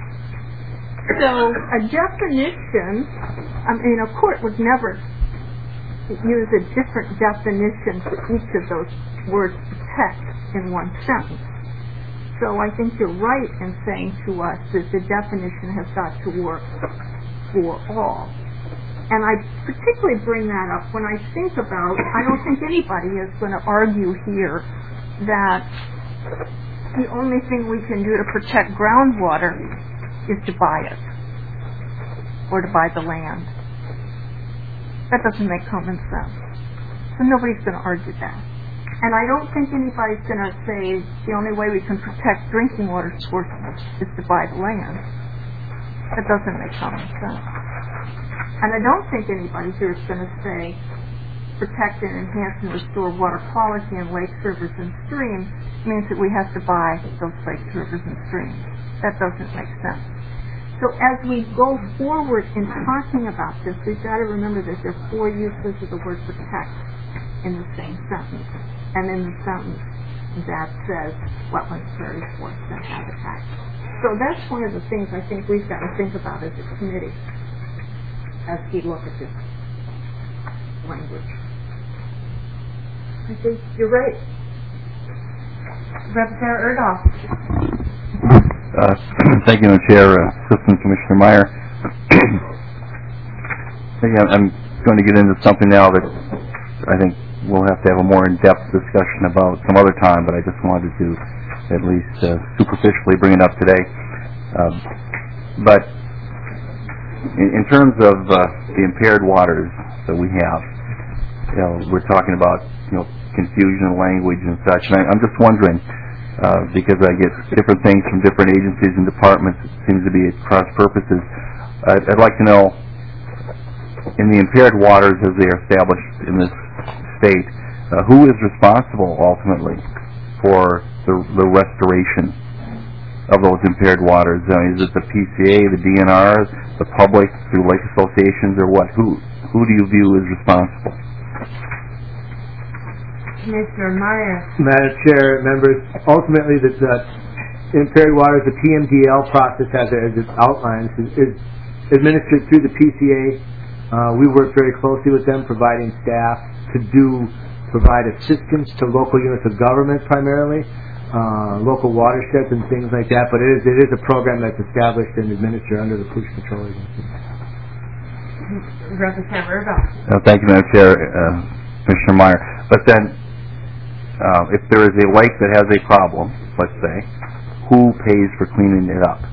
So a definition, I mean, a court would never use a different definition for each of those words protect in one sentence. So I think you're right in saying to us that the definition has got to work for all. And I particularly bring that up when I think about, I don't think anybody is going to argue here that the only thing we can do to protect groundwater is to buy it or to buy the land. That doesn't make common sense. So nobody's going to argue that. And I don't think anybody's going to say the only way we can protect drinking water sources is to buy the land. That doesn't make common sense. And I don't think anybody here is going to say protect and enhance and restore water quality in lakes, rivers, and streams means that we have to buy those lakes, rivers, and streams. That doesn't make sense. So as we go forward in talking about this, we've got to remember that there are four uses of the word protect in the same sentence. And in the sentence that says wetlands, prairies, forests, and habitats. So that's one of the things I think we've got to think about as a committee as we look at this language. I think you're right. Representative Erdahl. Uh, thank you, Madam Chair, uh, Assistant Commissioner Meyer. I'm going to get into something now that I think we'll have to have a more in-depth discussion about some other time, but I just wanted to at least uh, superficially bring it up today. Um, but in, in terms of uh, the impaired waters that we have, you know, we're talking about, you know, confusion of language and such, and I, I'm just wondering, uh, because I get different things from different agencies and departments, it seems to be at cross purposes. I'd, I'd like to know, in the impaired waters as they are established in this state, uh, who is responsible ultimately for the, the restoration of those impaired waters? I mean, is it the P C A, the D N R, the public through lake associations, or what? Who who do you view as responsible? Commissioner Meyer. Madam Chair, members, ultimately the uh, impaired waters, the P M D L process as it, as it outlines is, is administered through the P C A. Uh, we work very closely with them, providing staff to do, provide assistance to local units of government primarily, uh, local watersheds and things like that, but it is, it is a program that's established and administered under the Pollution Control Agency. Representative Erdahl. Uh, thank you, Madam Chair, uh, Commissioner Meyer. But then, uh, if there is a lake that has a problem, let's say, who pays for cleaning it up?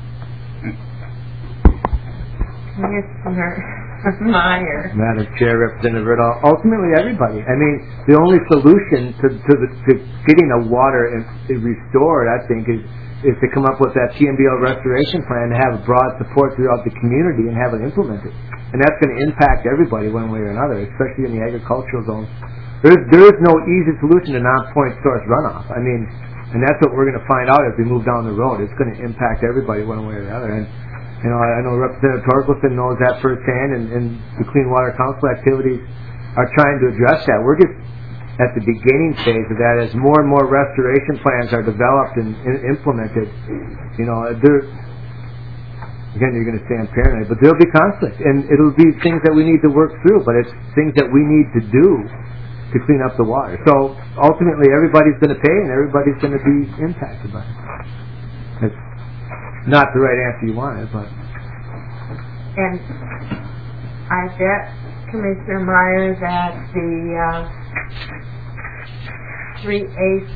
Commissioner Meyer. Madam Chair, Representative Erdahl, ultimately everybody. I mean, the only solution to to, the, to getting the water in, restored, I think, is is to come up with that P M D L restoration plan, to have broad support throughout the community and have it implemented. and that's going to impact everybody one way or another, especially in the agricultural zone. There's there is no easy solution to non-point source runoff. I mean, and that's what we're going to find out as we move down the road. It's going to impact everybody one way or the other. And you know, I know Representative Torkelson knows that firsthand, and, and the Clean Water Council activities are trying to address that. We're just at the beginning phase of that. As more and more restoration plans are developed and, and implemented, you know, there. Again, you're going to say I'm paranoid, but there'll be conflict, and it'll be things that we need to work through, but it's things that we need to do to clean up the water. So ultimately, everybody's going to pay, and everybody's going to be impacted by it. It's not the right answer you wanted, but... And I bet Commissioner Myers that the uh, three-eighths,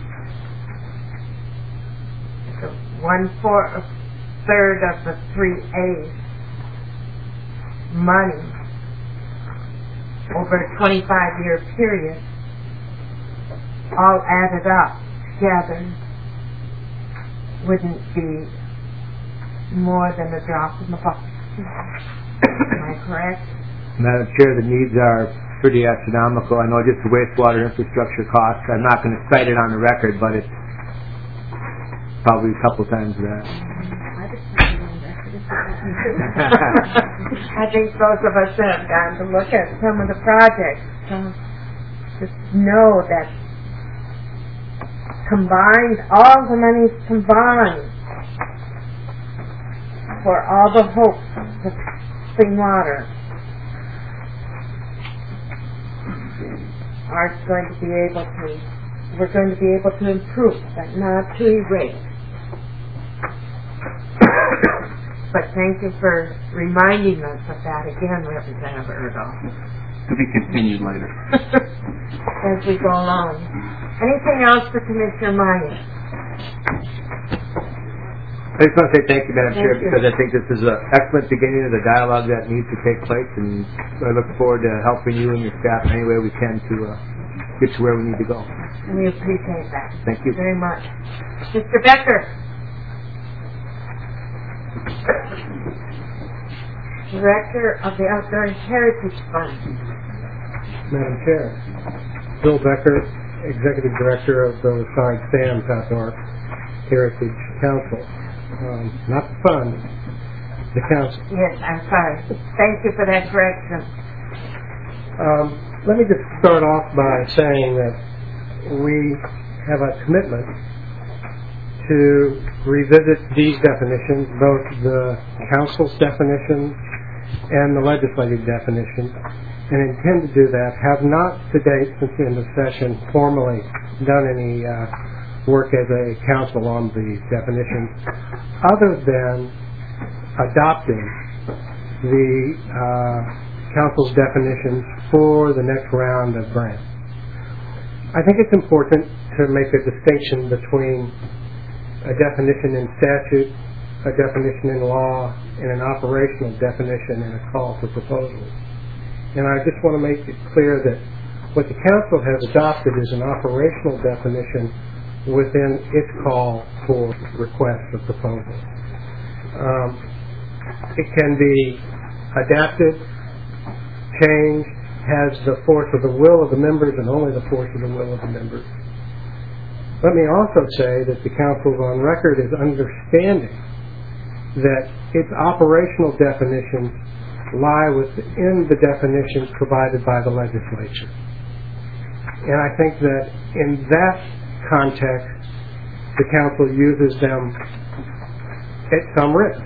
one-fourth, third of the three-eighths money over a twenty-five year period, all added up together, wouldn't be more than a drop in the bucket. Am I correct? Madam Chair, the needs are pretty astronomical. I know just the wastewater infrastructure costs. I'm not going to cite it on the record, but it's probably a couple times that. I think both of us have gotten to look at some of the projects. So just know that combined, all the money's combined for all the hopes of clean water are going to be able to, we're going to be able to improve, but not to erase. But thank you for reminding us of that again, Representative Erdahl. To be continued later. As we go along. Anything else for Commissioner Myers? I just want to say thank you, Madam Thank Chair, you. because I think this is an excellent beginning of the dialogue that needs to take place, and I look forward to helping you and your staff in any way we can to uh, get to where we need to go. And we appreciate that. Thank you. Very much. Mister Becker. Director of the Outdoor Heritage Fund. Madam Chair, Bill Becker, Executive Director of the Saint Sam's Outdoor Heritage Council. Um, not the fund, the council. Yes, I'm sorry. Thank you for that correction. Um, let me just start off by saying that we have a commitment to revisit these definitions, both the council's definitions and the legislative definitions, and intend to do that. Have not to date, since the end of session, formally done any uh, work as a council on the definitions, other than adopting the uh, council's definitions for the next round of grants. I think it's important to make a distinction between a definition in statute, a definition in law, and an operational definition in a call for proposals. And I just want to make it clear that what the council has adopted is an operational definition within its call for requests for proposals. Um, it can be adapted, changed, has the force of the will of the members and only the force of the will of the members. Let me also say that the council's on record is understanding that its operational definitions lie within the definitions provided by the legislature. And I think that in that context, the council uses them at some risk,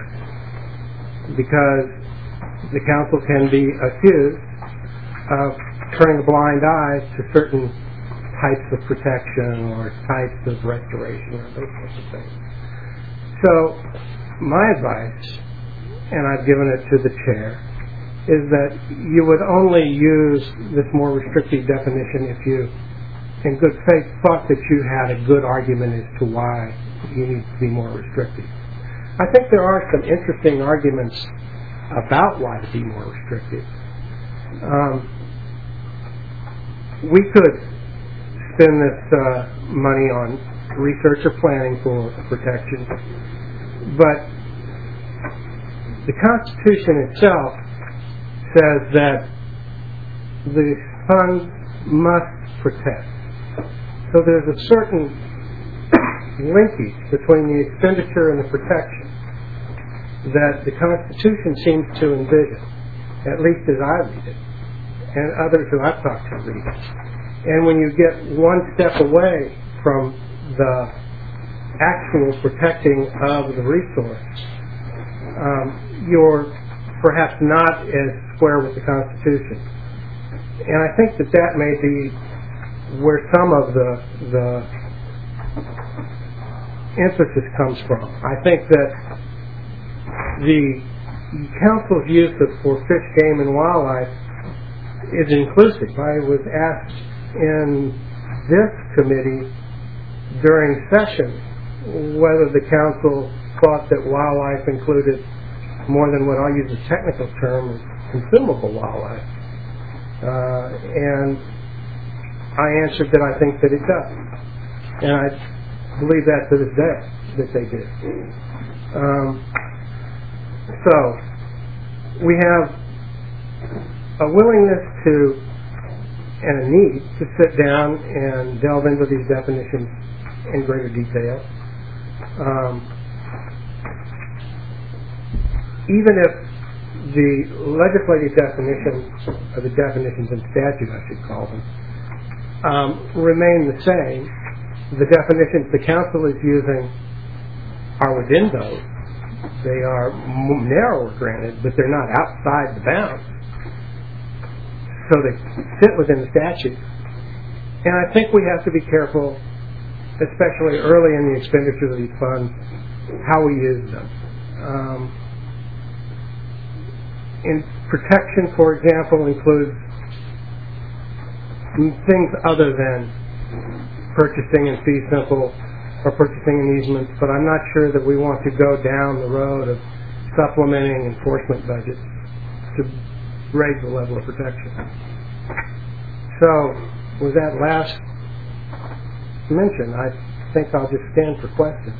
because the council can be accused of turning a blind eye to certain types of protection or types of restoration or those sorts of things. So my advice, and I've given it to the chair, is that you would only use this more restrictive definition if you, in good faith, thought that you had a good argument as to why you need to be more restrictive. I think there are some interesting arguments about why to be more restrictive. Um, we could spend this uh, money on research or planning for protection, but the Constitution itself says that the funds must protect. So there's a certain linkage between the expenditure and the protection that the Constitution seems to envision, at least as I read it, and others who I've talked to read it. And when you get one step away from the actual protecting of the resource, um, you're perhaps not as square with the Constitution. And I think that that may be where some of the, the emphasis comes from. I think that the Council's use of for fish, game, and wildlife is inclusive. I was asked in this committee during session whether the Council thought that wildlife included more than what I'll use a technical term, consumable wildlife. Uh, and I answered that I think that it does. And I believe that to this day, that they did. Um, so, we have a willingness to, and a need to sit down and delve into these definitions in greater detail. Um, even if the legislative definitions, or the definitions in statute, I should call them, um, remain the same, the definitions the Council is using are within those. They are m- narrower, granted, but they're not outside the bounds. So they fit within the statute. And I think we have to be careful, especially early in the expenditure of these funds, how we use them. Um, in protection, for example, includes things other than purchasing in fee simple or purchasing in easements, but I'm not sure that we want to go down the road of supplementing enforcement budgets to raise the level of protection. So, with that last mention, I think I'll just stand for questions.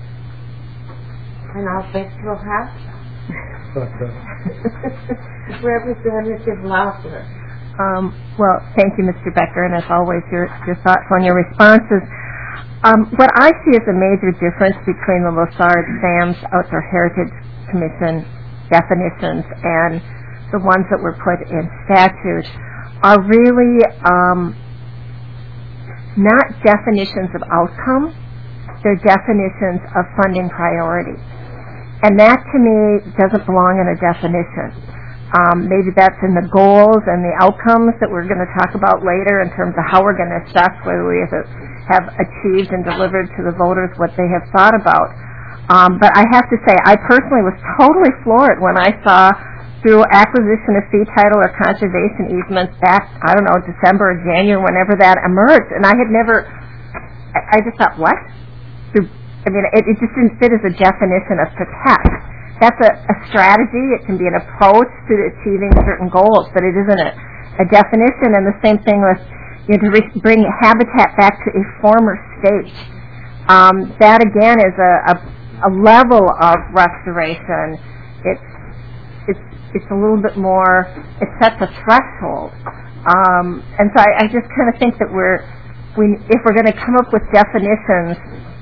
And I'll bet you'll have some. But, uh, Representative Loeffler. Um, well, thank you, Mister Becker, and as always, your, your thoughts on your responses. Um, what I see as a major difference between the Lessard-Sams Outdoor Heritage Commission definitions and the ones that were put in statute are really um, not definitions of outcome, they're definitions of funding priority. And that, to me, doesn't belong in a definition. Um, maybe that's in the goals and the outcomes that we're going to talk about later in terms of how we're going to assess whether we have, have achieved and delivered to the voters what they have thought about. Um, but I have to say, I personally was totally floored when I saw through acquisition of fee title or conservation easements back, I don't know, December or January, whenever that emerged. And I had never, I, I just thought, what? I mean, it, it just didn't fit as a definition of protect. That's a, a strategy. It can be an approach to achieving certain goals, but it isn't a, a definition. And the same thing with, you know, to re- bring habitat back to a former state. Um, that again is a, a, a level of restoration. It's it's it's a little bit more. It sets a threshold. Um, and so I, I just kind of think that we're we if we're going to come up with definitions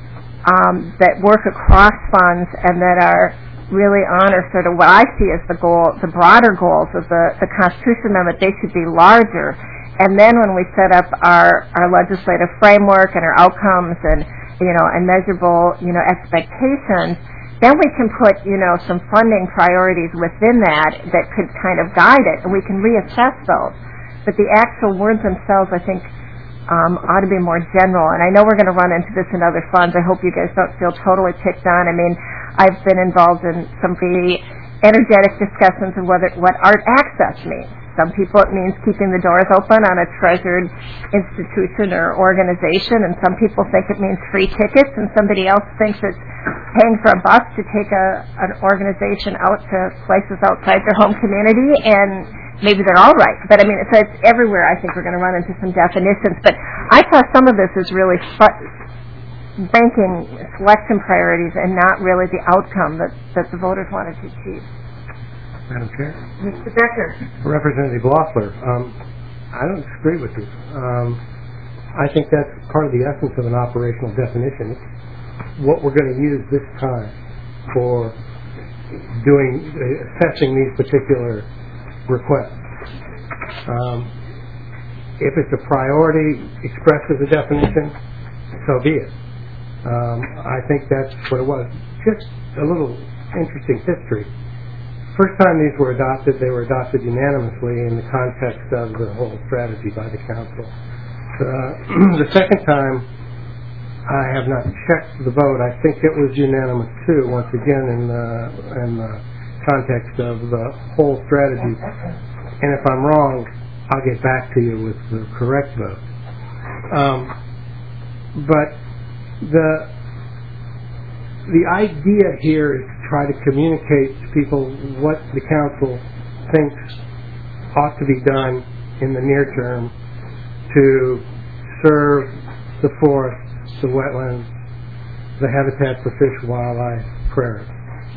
um, that work across funds and that are really honor sort of what I see as the goal, the broader goals of the, the Constitution Amendment, they should be larger. And then when we set up our, our legislative framework and our outcomes and, you know, and measurable, you know, expectations, then we can put, you know, some funding priorities within that that could kind of guide it, and we can reassess those. But the actual words themselves, I think, um, ought to be more general. And I know we're going to run into this in other funds. I hope you guys don't feel totally picked on. I mean, I've been involved in some very energetic discussions of whether what art access means. Some people it means keeping the doors open on a treasured institution or organization, and some people think it means free tickets, and somebody else thinks it's paying for a bus to take a, an organization out to places outside their home community, and maybe they're all right. But I mean, so it's everywhere. I think we're going to run into some definitions. But I saw some of this as really fun. Banking selection priorities and not really the outcome that, that the voters wanted to achieve. Madam Chair. Mister Becker. Representative Loeffler, um, I don't disagree with you. Um, I think that's part of the essence of an operational definition. What we're going to use this time for doing, uh, assessing these particular requests. Um, if it's a priority expressed as a definition, so be it. Um, I think that's what it was. Just a little interesting history. First time these were adopted, they were adopted unanimously in the context of the whole strategy by the council. Uh, the second time, I have not checked the vote. I think it was unanimous too, once again in the, in the context of the whole strategy. And if I'm wrong, I'll get back to you with the correct vote. Um, but the the idea here is to try to communicate to people what the council thinks ought to be done in the near term to serve the forest, the wetlands, the habitat for fish, wildlife, prairie.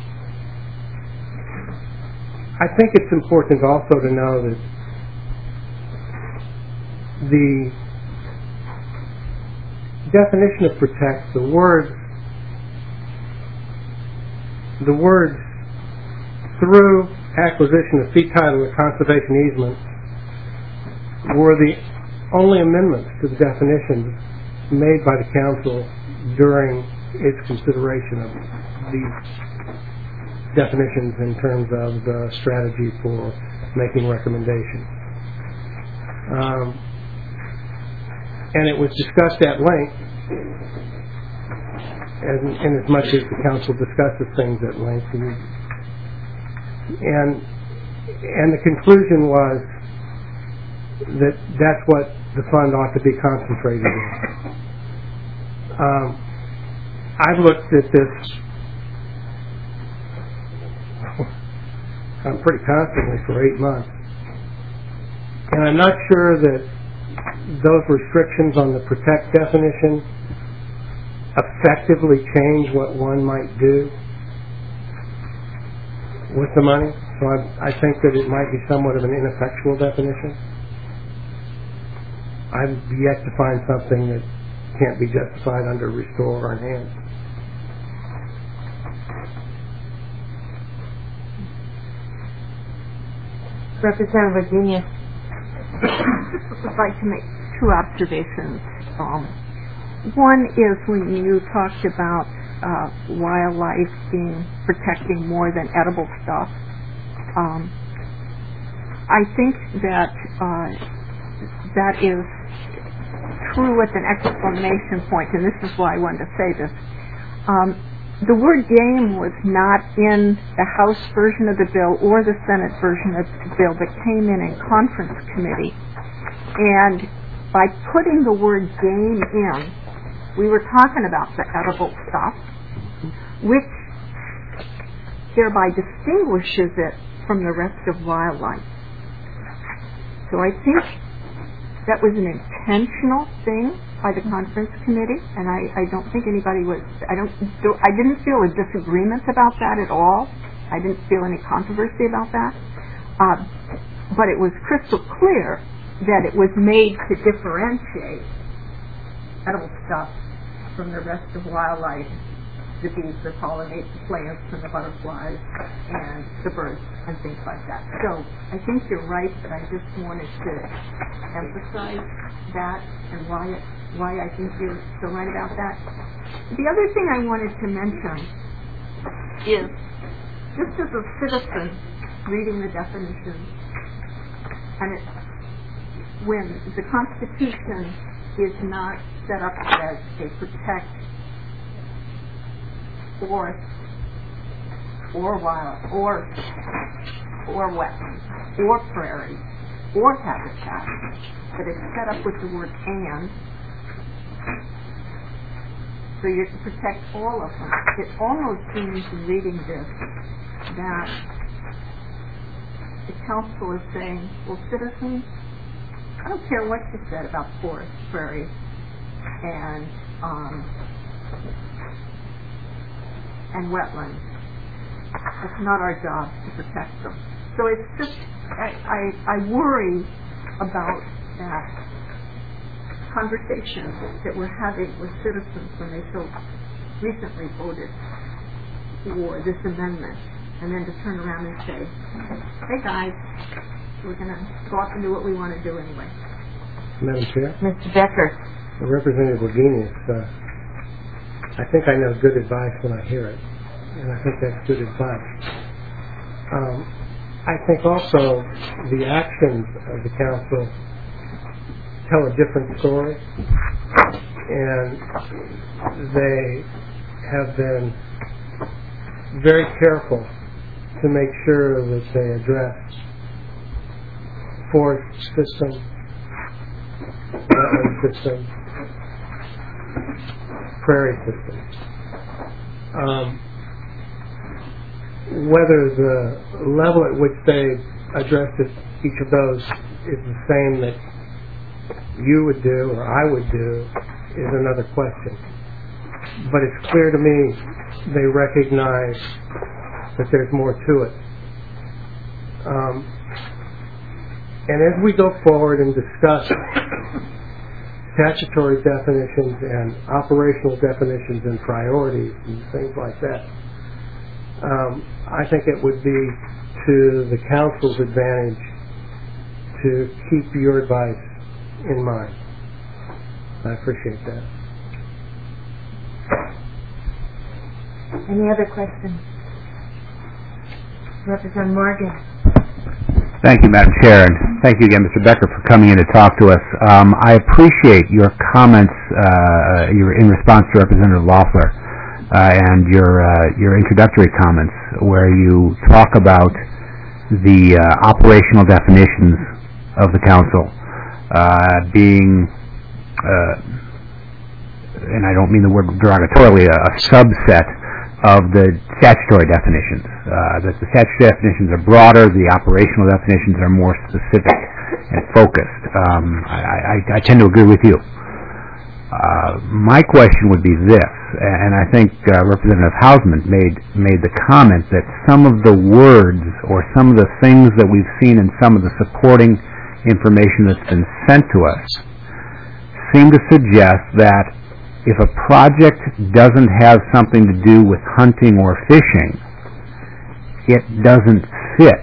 I think it's important also to know that the definition of protect, the word the words through acquisition of fee title or conservation easement were the only amendments to the definitions made by the council during its consideration of these definitions in terms of the strategy for making recommendations. Um, and it was discussed at length, as, in as much as the council discusses things at length, and, and and the conclusion was that that's what the fund ought to be concentrated on. Um, I've looked at this uh, pretty constantly for eight months, and I'm not sure that those restrictions on the protect definition effectively change what one might do with the money. So I, I think that it might be somewhat of an ineffectual definition. I've yet to find something that can't be justified under restore or enhance. Representative Virginia. I would like to make two observations. Um, one is when you talked about uh, wildlife being protecting more than edible stuff. Um, I think that uh, that is true with an exclamation point, and this is why I wanted to say this. Um, the word game was not in the House version of the bill or the Senate version of the bill that came in in conference committee. And by putting the word game in, we were talking about the edible stuff, which thereby distinguishes it from the rest of wildlife. So I think that was an intentional thing by the conference committee, and I, I don't think anybody was, I don't, I didn't feel a disagreement about that at all. I didn't feel any controversy about that. Uh, but it was crystal clear that it was made to differentiate edible stuff from the rest of wildlife, the bees that pollinate the plants and the butterflies and the birds and things like that. So I think you're right, but I just wanted to emphasize that and why it, why I think you're so right about that. The other thing I wanted to mention is, just as a citizen reading the definitions, and it, when the Constitution is not set up as a protect forest or wild or or wetlands or prairie or habitat, but it's set up with the word and, so you can protect all of them. It almost seems, reading this, that the council is saying, well, citizens, I don't care what you said about forests, prairies, and um, and wetlands. It's not our job to protect them. so it's just, I, I, I worry about that conversation that we're having with citizens when they so recently voted for this amendment, and then to turn around and say, hey guys, we're going to go off and do what we want to do anyway. Madam Chair? Mister Becker. Representative Wagenius, uh, I think I know good advice when I hear it, and I think that's good advice. Um, I think also the actions of the council tell a different story, and they have been very careful to make sure that they address forest system, wetland system, prairie system. Um, whether the level at which they address it, each of those is the same that you would do or I would do is another question. But it's clear to me they recognize that there's more to it. Um, and as we go forward and discuss statutory definitions and operational definitions and priorities and things like that, um, I think it would be to the council's advantage to keep your advice in mind. I appreciate that. Any other questions? Representative Morgan. Thank you, Madam Chair, and thank you again, Mister Becker, for coming in to talk to us. Um, I appreciate your comments, uh, your in response to Representative Loeffler, uh, and your uh, your introductory comments, where you talk about the uh, operational definitions of the council uh, being, uh, and I don't mean the word derogatorily, a, a subset of the statutory definitions. Uh, that the statutory definitions are broader, the operational definitions are more specific and focused. Um, I, I, I tend to agree with you. Uh, my question would be this, and I think uh, Representative Hausman made made the comment that some of the words or some of the things that we've seen in some of the supporting information that's been sent to us seem to suggest that if a project doesn't have something to do with hunting or fishing, it doesn't fit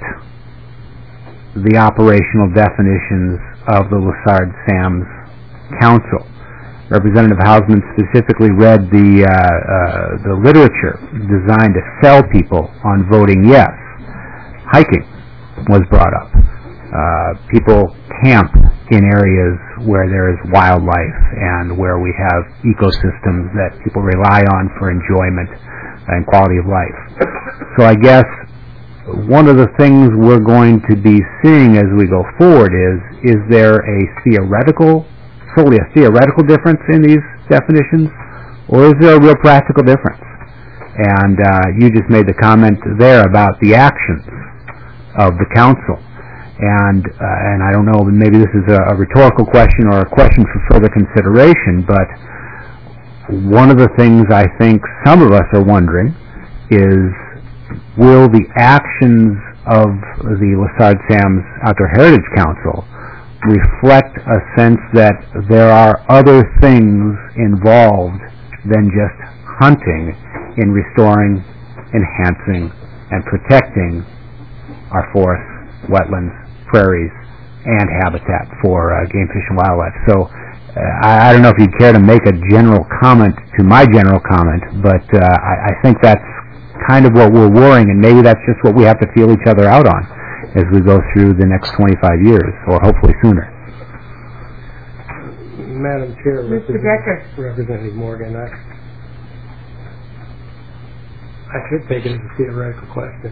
the operational definitions of the Lessard-Sams Council. Representative Hausman specifically read the, uh, uh, the literature designed to sell people on voting yes. Hiking was brought up. Uh, people camp in areas where there is wildlife and where we have ecosystems that people rely on for enjoyment and quality of life. So I guess one of the things we're going to be seeing as we go forward is, is there a theoretical, solely a theoretical difference in these definitions, or is there a real practical difference? And uh, you just made the comment there about the actions of the council. And uh, and I don't know, maybe this is a, a rhetorical question or a question for further consideration, but one of the things I think some of us are wondering is, will the actions of the Lessard-Sams Outdoor Heritage Council reflect a sense that there are other things involved than just hunting in restoring, enhancing, and protecting our forests, wetlands, prairies, and habitat for uh, game, fish, and wildlife. So uh, I, I don't know if you'd care to make a general comment to my general comment, but uh, I, I think that's kind of what we're worrying, and maybe that's just what we have to feel each other out on as we go through the next twenty-five years, or hopefully sooner. Madam Chair, Mister Becker. Representative Morgan, I, I should take it as a theoretical question.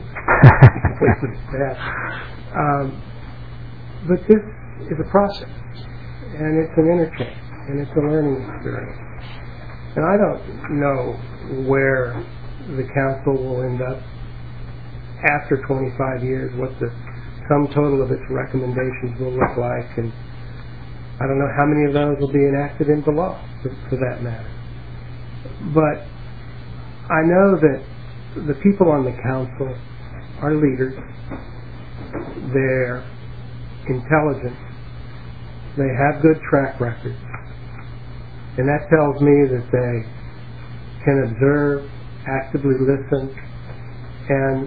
um, but this is a process, and it's an interchange, and it's a learning experience. And I don't know where the council will end up after twenty-five years, what the sum total of its recommendations will look like, and I don't know how many of those will be enacted into law, for, for that matter. But I know that the people on the council are leaders, they're intelligent, they have good track records, and that tells me that they can observe, actively listen, and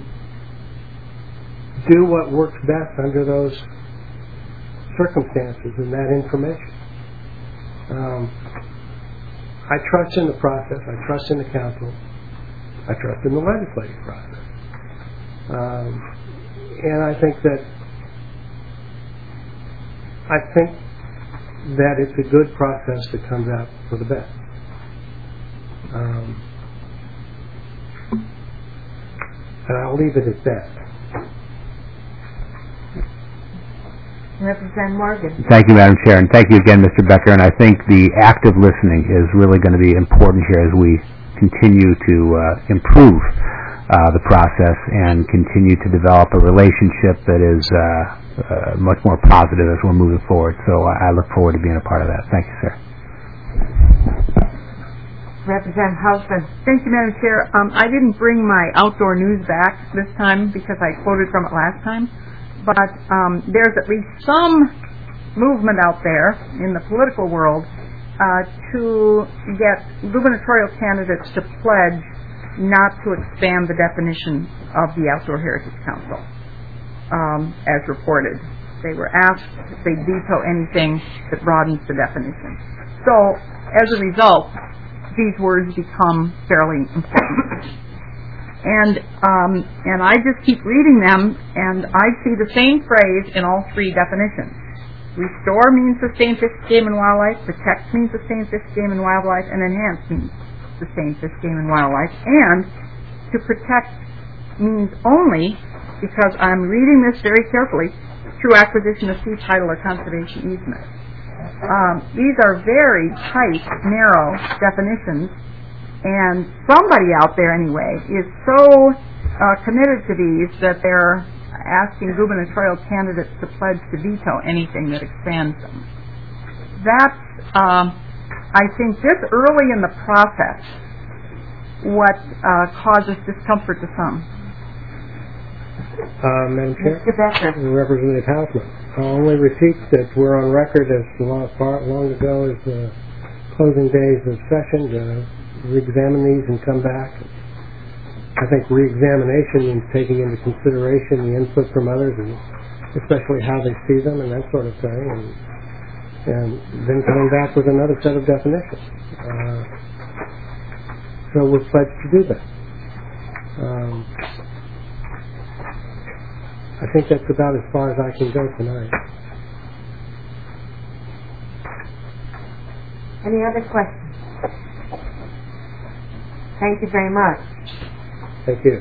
do what works best under those circumstances and that information. Um, I trust in the process. I trust in the council. I trust in the legislative process. Um, and I think that I think that it's a good process that comes out for the best. Um, and I'll leave it at that. Representative Morgan. Thank you, Madam Chair, and thank you again, Mister Becker. And I think the active listening is really going to be important here as we continue to uh, improve uh, the process and continue to develop a relationship that is uh, uh, much more positive as we're moving forward. So I, I look forward to being a part of that. Thank you, sir. Representative Hausman. Thank you, Madam Chair. Um, I didn't bring my outdoor news back this time because I quoted from it last time. But um, there's at least some movement out there in the political world uh, to get gubernatorial candidates to pledge not to expand the definition of the Outdoor Heritage Council, um, as reported. They were asked if they veto anything that broadens the definition. So, as a result, these words become fairly important. And um, and I just keep reading them, and I see the same phrase in all three definitions. Restore means sustain fish, game, and wildlife. Protect means sustain fish, game, and wildlife. And enhance means sustain fish, game, and wildlife. And to protect means only, because I'm reading this very carefully, through acquisition of fee title or conservation easement. Um, these are very tight, narrow definitions. And somebody out there, anyway, is so uh, committed to these that they're asking gubernatorial candidates to pledge to veto anything that expands them. That's, um, I think, this early in the process, what uh, causes discomfort to some. Uh, Madam Chair? Mister Becker. Representative Hausman. Uh, only receipts that were on record as long, far, long ago as the closing days of session to re-examine these and come back. I think re-examination means taking into consideration the input from others, and especially how they see them and that sort of thing, and, and then coming back with another set of definitions. Uh, so we're pledged to do that. Um, I think that's about as far as I can go tonight. Any other questions? Thank you very much. Thank you.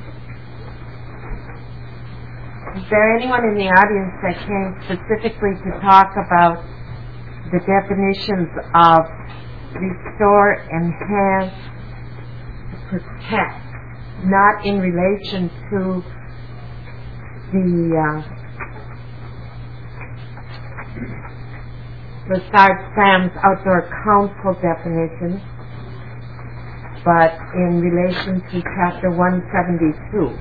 Is there anyone in the audience that came specifically to talk about the definitions of restore, enhance, protect, not in relation to the uh, Lassard-Sams Outdoor Council definitions, but in relation to Chapter one seventy-two.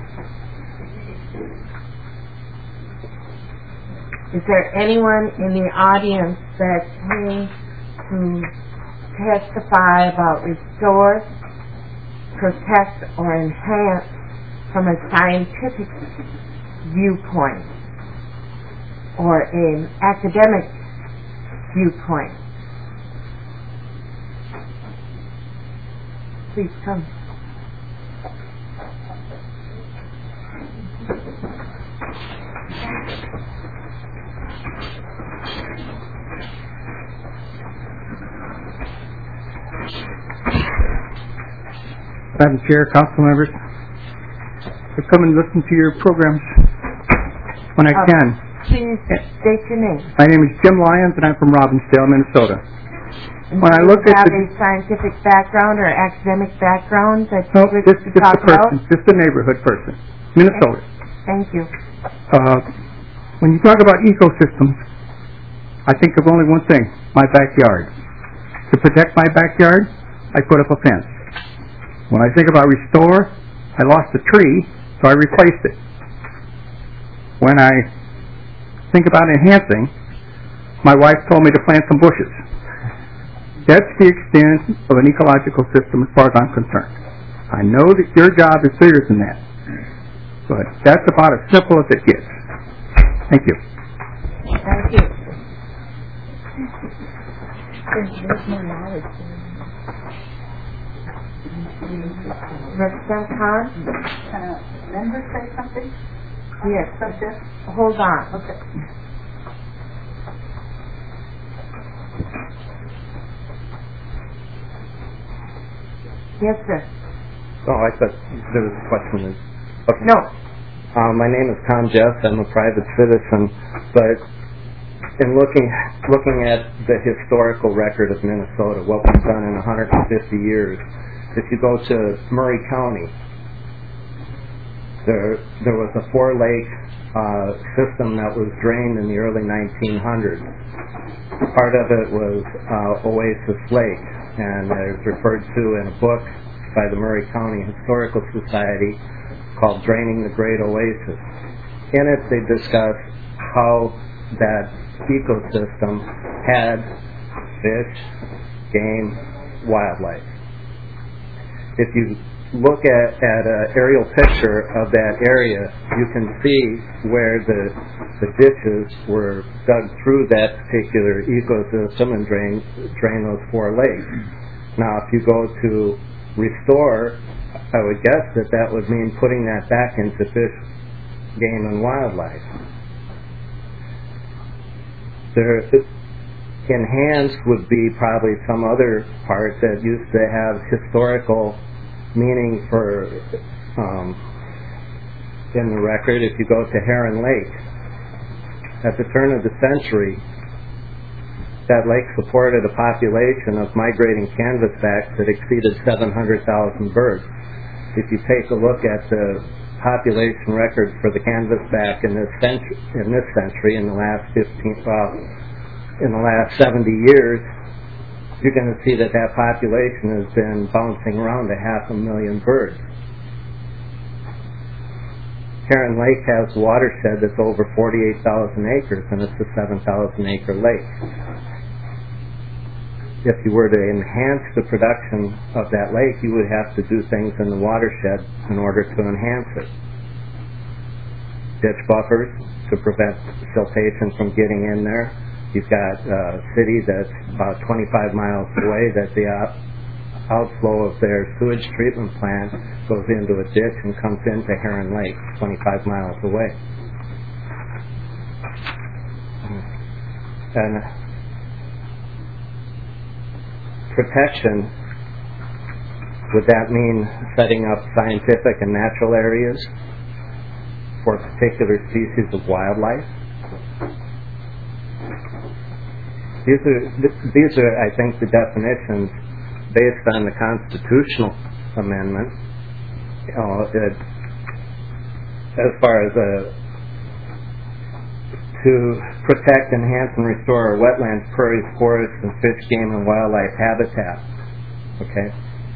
Is there anyone in the audience that came to testify about restore, protect, or enhance from a scientific viewpoint or an academic viewpoint? Please come. Madam Chair, council members, I come and listen to your programs when I Uh, can. Please state your name. My name is Jim Lyons, and I'm from Robbinsdale, Minnesota. And When do I you look at have the- a scientific background or academic background that No, you wish just, to just talk a person, about? just a neighborhood person, Minnesota. Thank you. Uh, when you talk about ecosystems, I think of only one thing, my backyard. To protect my backyard, I put up a fence. When I think about restore, I lost a tree, so I replaced it. when I think about enhancing, my wife told me to plant some bushes. That's the extent of an ecological system as far as I'm concerned. I know that your job is bigger than that, but that's about as simple as it gets. Thank you. Thank you. There's more knowledge. Representative Khan? Can a member say something? Yes. Subject? Hold on. Okay. Yes, sir. Oh, I thought there was a question. Okay. No. Uh, my name is Tom Jess. I'm a private citizen, but in looking looking at the historical record of Minnesota, what we've done in one hundred fifty years, if you go to Murray County, there there was a four-lake uh, system that was drained in the early nineteen hundreds. Part of it was uh, Oasis Lake, and it's referred to in a book by the Murray County Historical Society called Draining the Great Oasis. In it, they discuss how that ecosystem had fish, game, wildlife. If you look at, at an aerial picture of that area, you can see where the, the ditches were dug through that particular ecosystem and drain, drain those four lakes. Now, if you go to restore, I would guess that that would mean putting that back into fish, game, and wildlife. There, enhanced would be probably some other part that used to have historical meaning for um, in the record. If you go to Heron Lake, at the turn of the century, that lake supported a population of migrating canvasbacks that exceeded seven hundred thousand birds. If you take a look at the population record for the canvasback in this century, in this century, in the last fifteen, well, in the last seventy years, you're going to see that that population has been bouncing around to half a million birds. Heron Lake has a watershed that's over forty-eight thousand acres, and it's a seven thousand acre lake. If you were to enhance the production of that lake, you would have to do things in the watershed in order to enhance it. Ditch buffers to prevent siltation from getting in there. You've got a city that's about twenty-five miles away that the out- outflow of their sewage treatment plant goes into a ditch and comes into Heron Lake, twenty-five miles away. And protection, would that mean setting up scientific and natural areas for particular species of wildlife? These are, these are, I think, the definitions based on the constitutional amendment. You know, it, as far as a to protect, enhance, and restore our wetlands, prairies, forests, and fish, game, and wildlife habitat. Okay.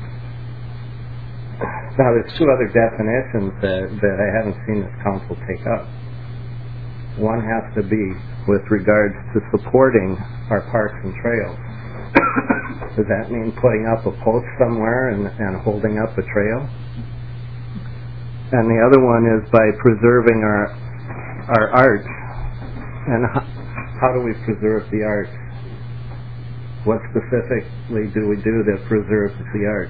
Now, there's two other definitions that, that I haven't seen this council take up. One has to be with regards to supporting our parks and trails. Does that mean putting up a post somewhere and, and holding up a trail? And the other one is by preserving our our art. And how, how do we preserve the arts? What specifically do we do that preserves the arts?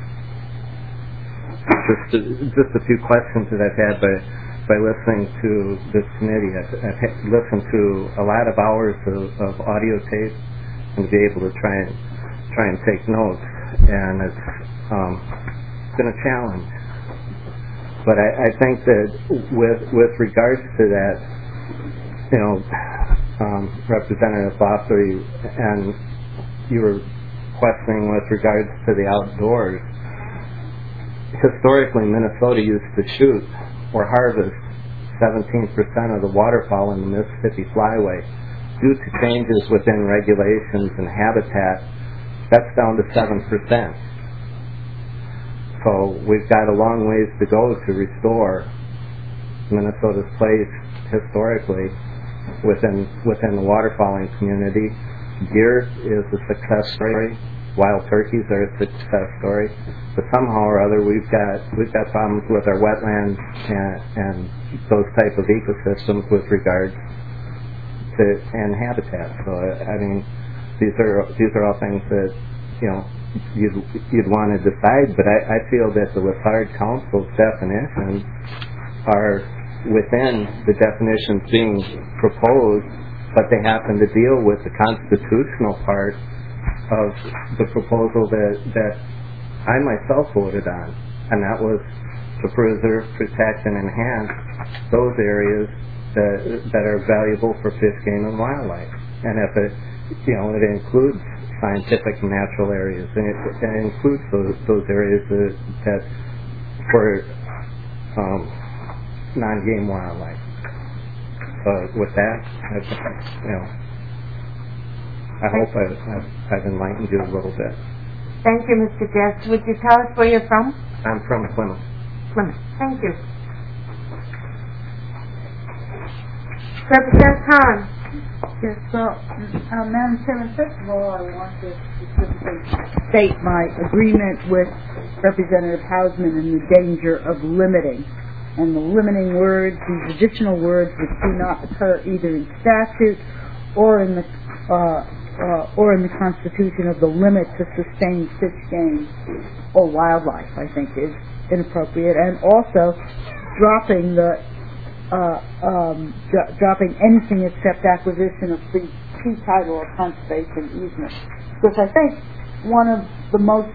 Just a, just a few questions that I've had by by listening to this committee. I've, I've listened to a lot of hours of, of audio tape and be able to try and try and take notes, and it's um, been a challenge. But I, I think that with with regards to that, you know, um, Representative Loeffler, and you were questioning with regards to the outdoors. Historically, Minnesota used to shoot or harvest seventeen percent of the waterfowl in the Mississippi Flyway. Due to changes within regulations and habitat, that's down to seven percent. So we've got a long ways to go to restore Minnesota's place historically within within the waterfowling community. Deer is a success story. Wild turkeys are a success story. But somehow or other, we've got we've got problems with our wetlands and, and those type of ecosystems with regard to and habitat. So I mean, these are these are all things that you know you'd you'd want to decide. But I, I feel that the Lessard Council's definitions are within the definitions being proposed, but they happen to deal with the constitutional part of the proposal that that I myself voted on, and that was to preserve, protect, and enhance those areas that that are valuable for fish, game, and wildlife. And if it, you know, it includes scientific and natural areas, and it, it includes those those areas that, that for um, non-game wildlife. So with that, I, you know, I hope I've, I've, I've enlightened you a little bit. Thank you, Mister Guest. Would you tell us where you're from? I'm from Plymouth. Plymouth. Thank you. Representative Khan. Yes, well, uh, Madam Chairman, first of all, I want to specifically state my agreement with Representative Hausman in the danger of limiting. And the limiting words, these additional words which do not occur either in statute or in the uh, uh, or in the Constitution of the limit to sustained fish, game, or wildlife, I think is inappropriate. And also dropping the uh, um, dro- dropping anything except acquisition of fee, fee title or conservation easement. Because I think one of the most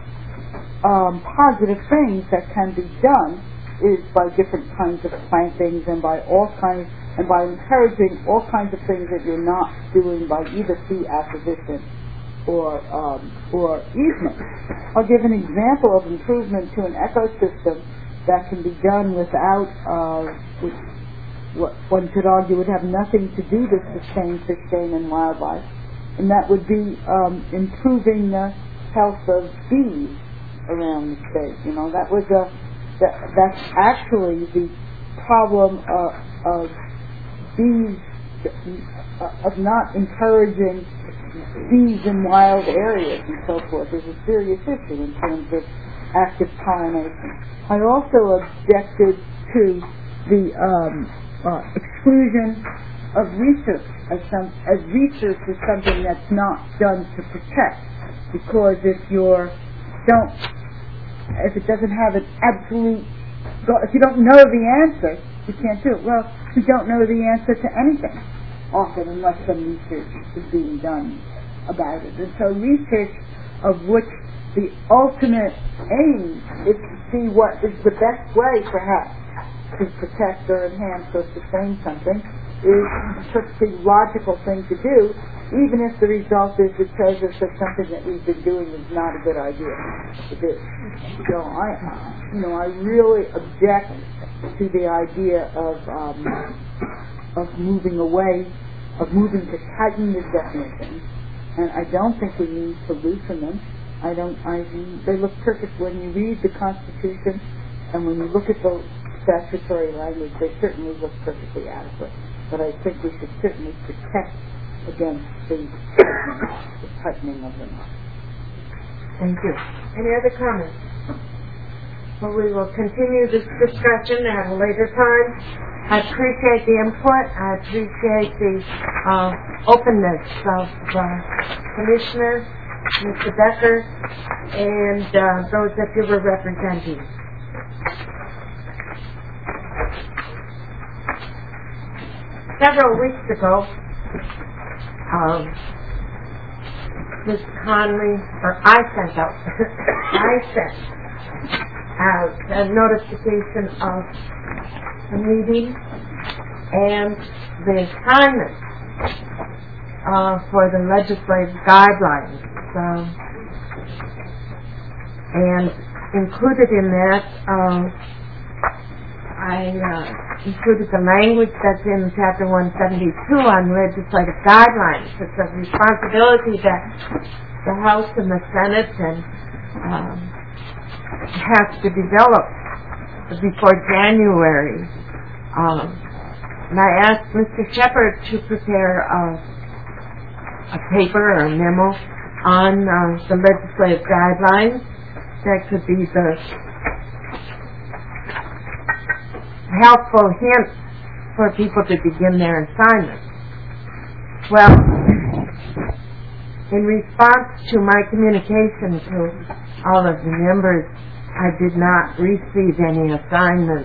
um, positive things that can be done is by different kinds of plantings and by all kinds and by encouraging all kinds of things that you're not doing by either fee acquisition or um, or easement. I'll give an example of improvement to an ecosystem that can be done without, uh, which what one could argue would have nothing to do to sustain fish, game, and wildlife, and that would be um, improving the health of bees around the state. You know, that was a That, that's actually the problem uh, of bees, uh, of not encouraging bees in wild areas and so forth is a serious issue in terms of active pollination. I also objected to the um, uh, exclusion of research as, some, as research is something that's not done to protect, because if you're don't if it doesn't have an absolute, if you don't know the answer, you can't do it. Well, you don't know the answer to anything often unless some research is being done about it. And so research of which the ultimate aim is to see what is the best way, perhaps, to protect or enhance or sustain something is a perfectly logical thing to do, even if the result is it tells us that something that we've been doing is not a good idea to do. So I, you know, I really object to the idea of um, of moving away, of moving to tighten the definitions, and I don't think we need to loosen them. I don't. I they look perfect when you read the Constitution, and when you look at the statutory language, they certainly look perfectly adequate. But I think we should certainly protect against the, the tightening of them. Thank you. Any other comments? Well, we will continue this discussion at a later time. I appreciate the input. I appreciate the uh, openness of uh, Commissioner, Mister Becker, and uh, those that you were representing. Several weeks ago, um, Miz Conley, or I sent out, I sent out a notification of the meeting and the assignment uh, for the legislative guidelines. Um, and included in that, um, I uh, included the language that's in Chapter one seventy-two on legislative guidelines. It's a responsibility that the House and the Senate and um, has to develop before January Um, and I asked Mister Shepard to prepare a, a paper or a memo on uh, the legislative guidelines that could be the helpful hint for people to begin their assignments. Well, in response to my communication to all of the members, I did not receive any assignments.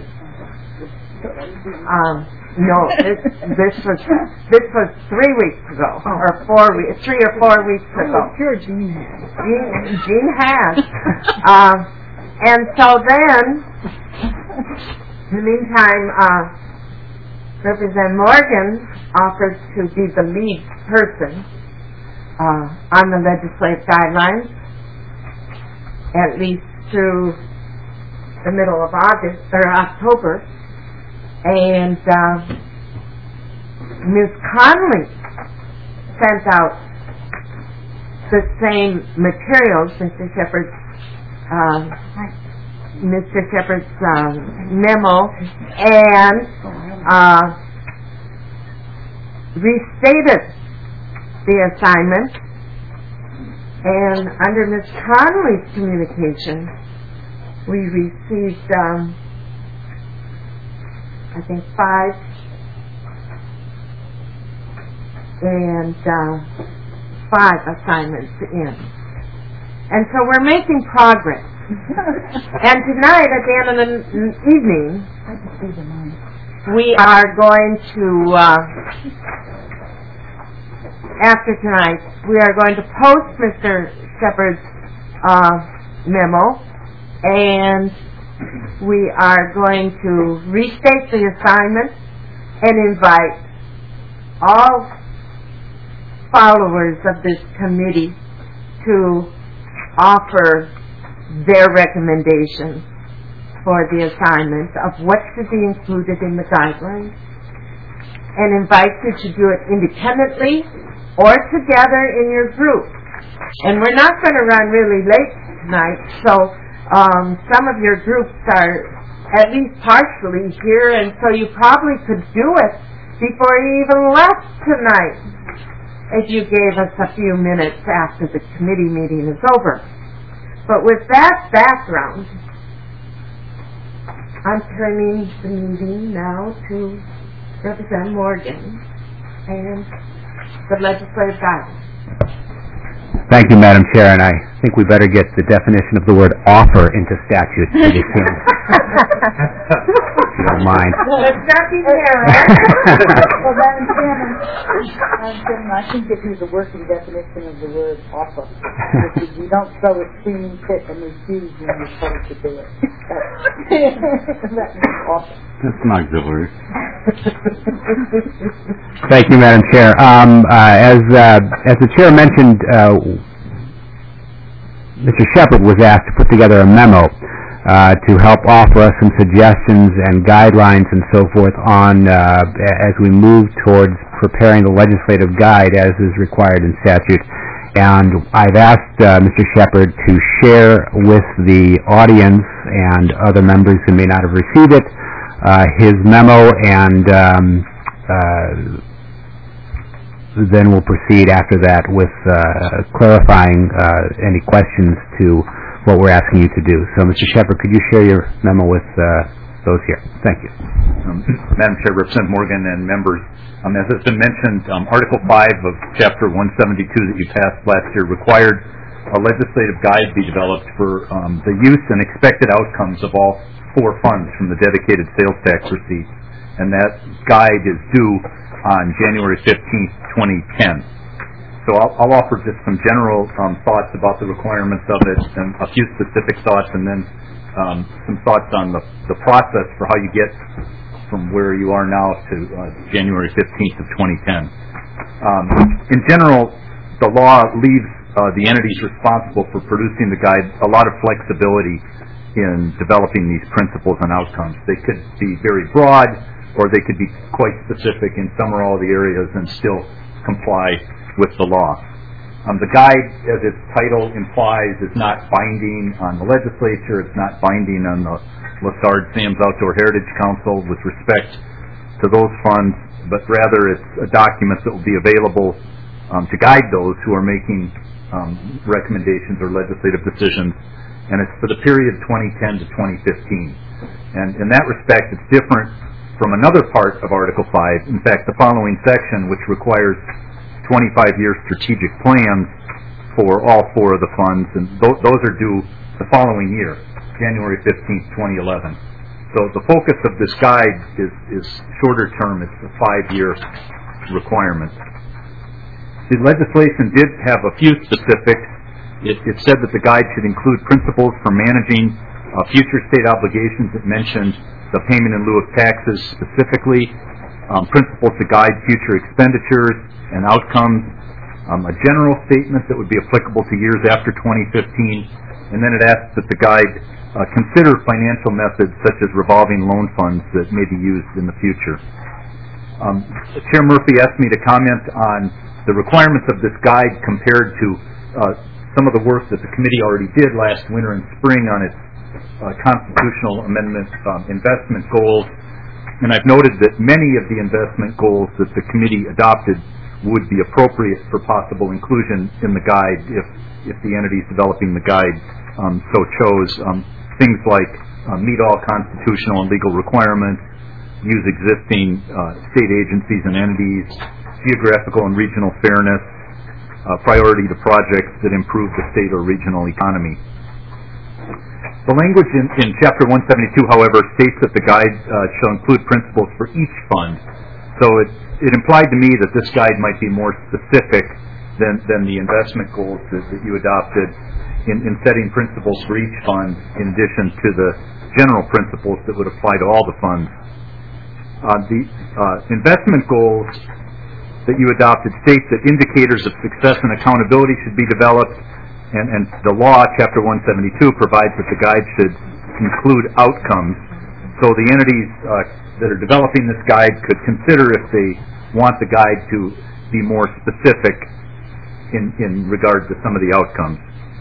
Um, no, this, this was this was three weeks ago, or four weeks, three or four weeks ago. Sure, Jean has. Jean, Jean has. um, and so then, in the meantime, uh, Representative Morgan offered to be the lead person uh, on the legislative guidelines, at least through the middle of August or October, and uh, Miz Conley sent out the same materials, Mister Shepard's um, Mister Shepard's um, memo, and uh, restated the assignment. And under Miz Conley's communication, we received, um, I think, five and uh, five assignments in. And so we're making progress. And tonight, at the end of the n- evening, we are going to, uh, after tonight, we are going to post Mister Shepard's uh, memo, and we are going to restate the assignment and invite all followers of this committee to offer their recommendations for the assignment of what should be included in the guidelines, and invite you to do it independently or together in your group. And we're not going to run really late tonight, so um, some of your groups are at least partially here, and so you probably could do it before you even left tonight if you gave us a few minutes after the committee meeting is over. But with that background, I'm turning the meeting now to Representative Morgan and the legislative guidance. Thank you, Madam Chair, and I think we better get the definition of the word offer into statute pretty soon. If you don't mind. Let's not be there, Well, Madam Chairman, Madam Chairman, I think if there's a working definition of the word offer, because you don't throw a screaming fit and refuse when you're told to do it. That means offer. That's an auxiliary. Thank you, Madam Chair. Um, uh, as uh, as the Chair mentioned, uh, Mister Shepard was asked to put together a memo uh, to help offer us some suggestions and guidelines and so forth on uh, as we move towards preparing the legislative guide as is required in statute. And I've asked uh, Mister Shepard to share with the audience and other members who may not have received it uh, his memo, and um, uh, then we'll proceed after that with uh, clarifying uh, any questions to what we're asking you to do. So, Mister Shepard, could you share your memo with uh, those here? Thank you. Um, Madam Chair, Representative Morgan, and members, um, as has been mentioned, um, Article five of Chapter one seventy-two that you passed last year required a legislative guide be developed for um, the use and expected outcomes of all four funds from the dedicated sales tax receipts, and that guide is due on January fifteenth, twenty ten. So I'll, I'll offer just some general um, thoughts about the requirements of it, and a few specific thoughts, and then um, some thoughts on the, the process for how you get from where you are now to uh, January fifteenth of twenty ten. Um, in general, the law leaves uh, the entities responsible for producing the guide a lot of flexibility in developing these principles and outcomes. They could be very broad, or they could be quite specific in some or all of the areas and still comply with the law. Um, the guide, as its title implies, is not binding on the legislature. It's not binding on the LaSarde Sam's Outdoor Heritage Council with respect to those funds, but rather it's a document that will be available um, to guide those who are making um, recommendations or legislative decisions, and it's for the period twenty ten to twenty fifteen. And in that respect, it's different from another part of Article five. In fact, the following section, which requires twenty-five year strategic plans for all four of the funds, and th- those are due the following year, January fifteenth, twenty eleven. So the focus of this guide is, is shorter term. It's a five-year requirement. The legislation did have a few specifics. It, it said that the guide should include principles for managing uh, future state obligations. It mentioned the payment in lieu of taxes specifically, um, principles to guide future expenditures and outcomes, um, a general statement that would be applicable to years after twenty fifteen, and then it asked that the guide Uh, consider financial methods such as revolving loan funds that may be used in the future. Um, Chair Murphy asked me to comment on the requirements of this guide compared to uh, some of the work that the committee already did last winter and spring on its uh, constitutional amendment um, investment goals. And I've noted that many of the investment goals that the committee adopted would be appropriate for possible inclusion in the guide if, if the entities developing the guide um, so chose. Um, Things like uh, meet all constitutional and legal requirements, use existing uh, state agencies and entities, geographical and regional fairness, uh, priority to projects that improve the state or regional economy. The language in, in Chapter one seventy-two, however, states that the guide uh, shall include principles for each fund. So it, it implied to me that this guide might be more specific than, than the investment goals that, that you adopted In, in setting principles for each fund, in addition to the general principles that would apply to all the funds. Uh, the uh, investment goals that you adopted state that indicators of success and accountability should be developed, and, and the law, Chapter one seventy-two, provides that the guide should include outcomes. So the entities uh, that are developing this guide could consider if they want the guide to be more specific in, in regard to some of the outcomes.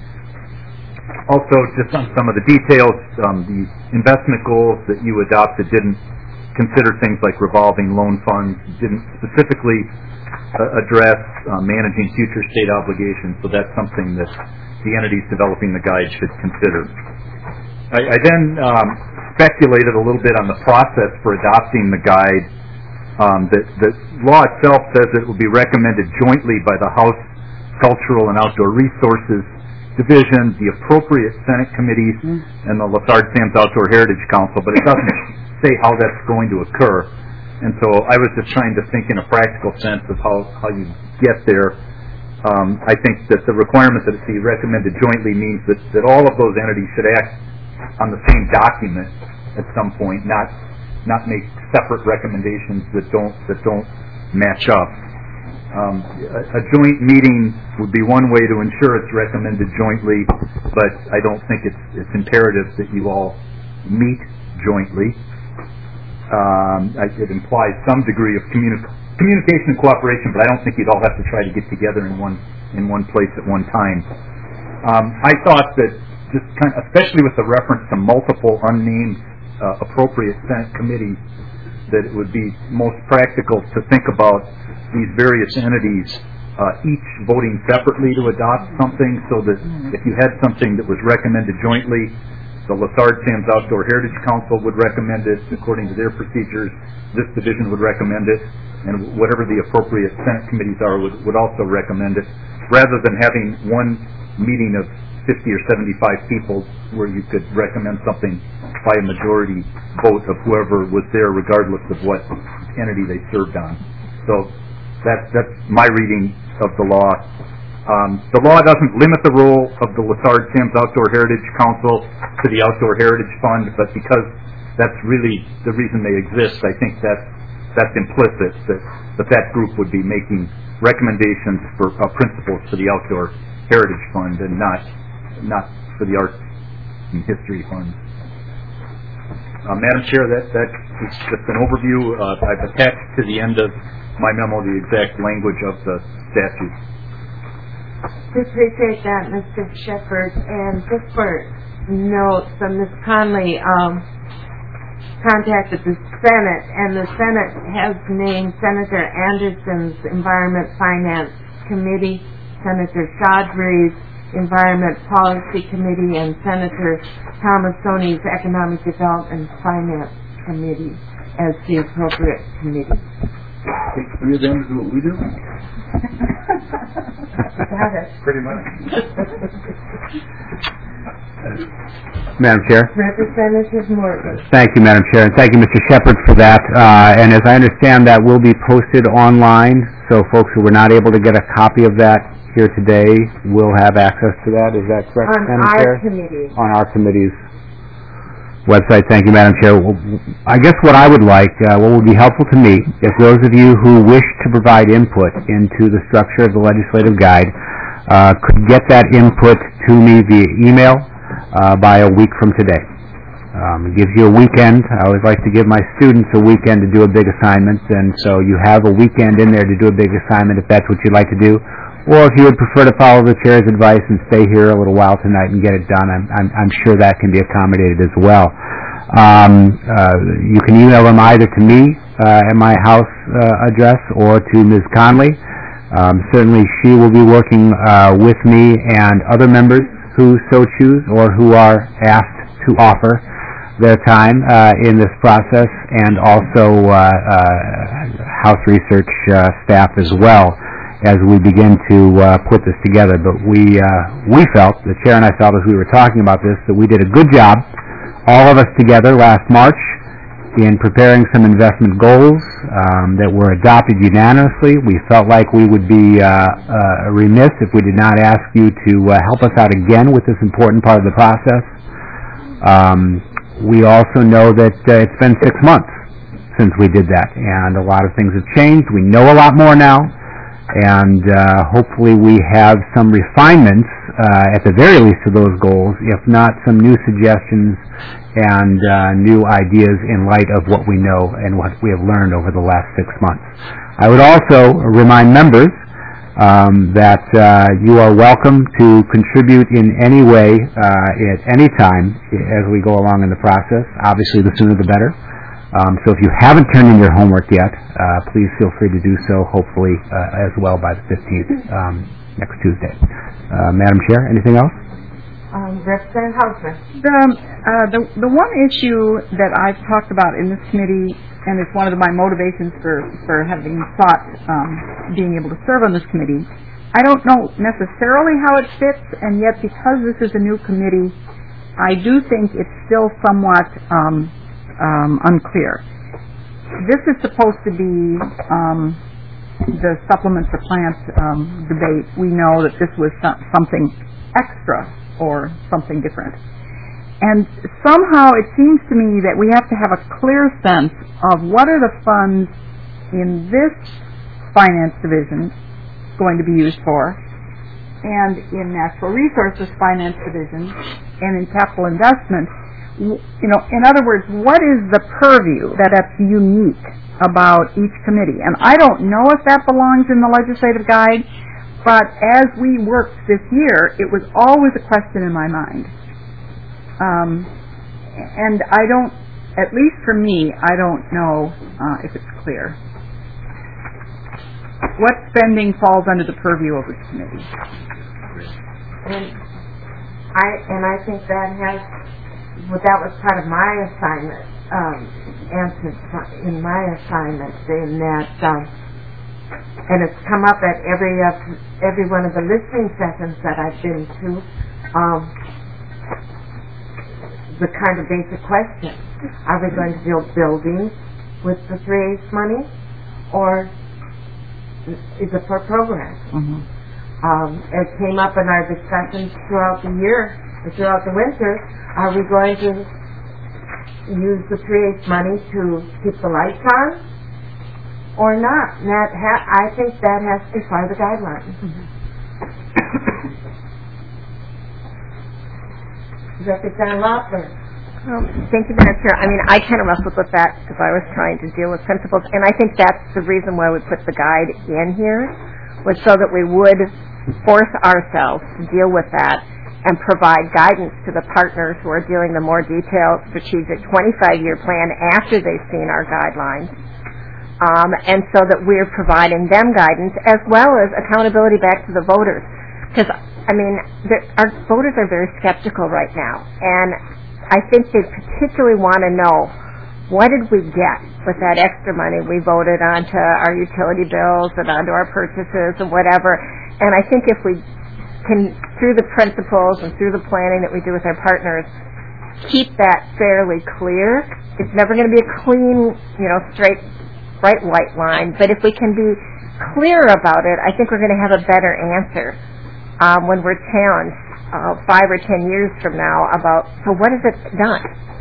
Also, just on some of the details, um, the investment goals that you adopted didn't consider things like revolving loan funds, didn't specifically uh, address uh, managing future state obligations, so that's something that the entities developing the guide should consider. I, I then um, speculated a little bit on the process for adopting the guide. Um, the, the law itself says that it will be recommended jointly by the House Cultural and Outdoor Resources Division, the appropriate Senate committees, and the Lessard-Sams Outdoor Heritage Council, but it doesn't say how that's going to occur. And so I was just trying to think in a practical sense of how, how you get there. Um, I think that the requirement that it be recommended jointly means that, that all of those entities should act on the same document at some point, not not make separate recommendations that don't that don't match up. Um, a, a joint meeting would be one way to ensure it's recommended jointly, but I don't think it's, it's imperative that you all meet jointly. Um, I, it implies some degree of communi- communication and cooperation, but I don't think you'd all have to try to get together in one in one place at one time. Um, I thought that just kind of, especially with the reference to multiple unnamed uh, appropriate Senate committees, that it would be most practical to think about these various entities uh, each voting separately to adopt something, so that if you had something that was recommended jointly, the Lessard-Sams Outdoor Heritage Council would recommend it according to their procedures, this division would recommend it, and whatever the appropriate Senate committees are would, would also recommend it, rather than having one meeting of fifty or seventy-five people where you could recommend something by a majority vote of whoever was there, regardless of what entity they served on. So that's, that's my reading of the law. Um, the law doesn't limit the role of the Lessard-Sams Outdoor Heritage Council to the Outdoor Heritage Fund, but because that's really the reason they exist, I think that's, that's implicit, that, that that group would be making recommendations for uh, principles for the Outdoor Heritage Fund and not not for the Arts and History Fund. Uh, Madam Chair, that, that is just an overview. Uh, I've attached to the end of my memo the exact language of the statute. We appreciate that, Mister Shepherd. And just for notes from Miz Conley, um, contacted the Senate, and the Senate has named Senator Anderson's Environment Finance Committee, Senator Chaudhry's Environment Policy Committee, and Senator Tomassoni's Economic Development Finance Committee as the appropriate committee. Take three of them to do what we do? Got it. Pretty much. Madam Chair. Representative Morgan. Thank you, Madam Chair, and thank you, Mister Shepard, for that. Uh, and as I understand, that will be posted online, so folks who were not able to get a copy of that here today will have access to that. Is that correct, On Madam our Chair? committee. On our committee's website. Thank you, Madam Chair. Well, I guess what I would like, uh, what would be helpful to me, if those of you who wish to provide input into the structure of the legislative guide uh, could get that input to me via email uh, by a week from today. Um, it gives you a weekend. I always like to give my students a weekend to do a big assignment, and so you have a weekend in there to do a big assignment if that's what you'd like to do. Or if you would prefer to follow the chair's advice and stay here a little while tonight and get it done, I'm, I'm, I'm sure that can be accommodated as well. Um, uh, you can email them either to me uh, at my house uh, address or to Miz Conley. Um, certainly she will be working uh, with me and other members who so choose or who are asked to offer their time uh, in this process, and also uh, uh, House Research uh, staff as well, as we begin to uh, put this together. But we uh, we felt, the chair and I felt as we were talking about this, that we did a good job, all of us together last March, in preparing some investment goals um, that were adopted unanimously. We felt like we would be uh, uh, remiss if we did not ask you to uh, help us out again with this important part of the process. Um, we also know that uh, it's been six months since we did that, and a lot of things have changed. We know a lot more now, and uh, hopefully we have some refinements, uh, at the very least, to those goals, if not some new suggestions and uh, new ideas in light of what we know and what we have learned over the last six months. I would also remind members um, that uh, you are welcome to contribute in any way uh, at any time as we go along in the process. Obviously, the sooner the better. Um, so if you haven't turned in your homework yet, uh, please feel free to do so, hopefully uh, as well by the fifteenth, um, next Tuesday. Uh, Madam Chair, anything else? Um, Representative Hausman. The, uh, the the one issue that I've talked about in this committee, and it's one of my motivations for, for having sought um, being able to serve on this committee, I don't know necessarily how it fits, and yet because this is a new committee, I do think it's still somewhat um, um, unclear. This is supposed to be um, the supplement to plant um, debate. We know that this was some, something extra or something different. And somehow it seems to me that we have to have a clear sense of what are the funds in this finance division going to be used for, and in natural resources finance division, and in capital investment. You know, in other words, what is the purview that that's unique about each committee? And I don't know if that belongs in the legislative guide, but as we worked this year, it was always a question in my mind. Um, and I don't, at least for me, I don't know uh, if it's clear. What spending falls under the purview of this committee? And I and I think that has, well, that was part of my assignment, um, answered in my assignment, in that, um, and it's come up at every uh, every one of the listening sessions that I've been to, um, the kind of basic question: are we going to build buildings with the three A's money, or is it for programs? Mm-hmm. Um, it came up in our discussions throughout the year, throughout the winter. Are we going to use the three A's money to keep the lights on, or not? And that ha- I think that has to be part of the guidelines. Mm-hmm. Representative Loeffler. Well, thank you, Madam Chair. I mean, I kind of wrestled with that because I was trying to deal with principles, and I think that's the reason why we put the guide in here, was so that we would force ourselves to deal with that and provide guidance to the partners who are doing the more detailed strategic twenty-five year plan after they've seen our guidelines. Um, and so that we're providing them guidance as well as accountability back to the voters. Because, I mean, our voters are very skeptical right now. And I think they particularly want to know, what did we get with that extra money we voted onto our utility bills and onto our purchases and whatever. And I think if we can, through the principles and through the planning that we do with our partners, keep that fairly clear. It's never going to be a clean, you know, straight, bright white line, but if we can be clear about it, I think we're going to have a better answer um, when we're challenged uh, five or ten years from now about, so what has it done?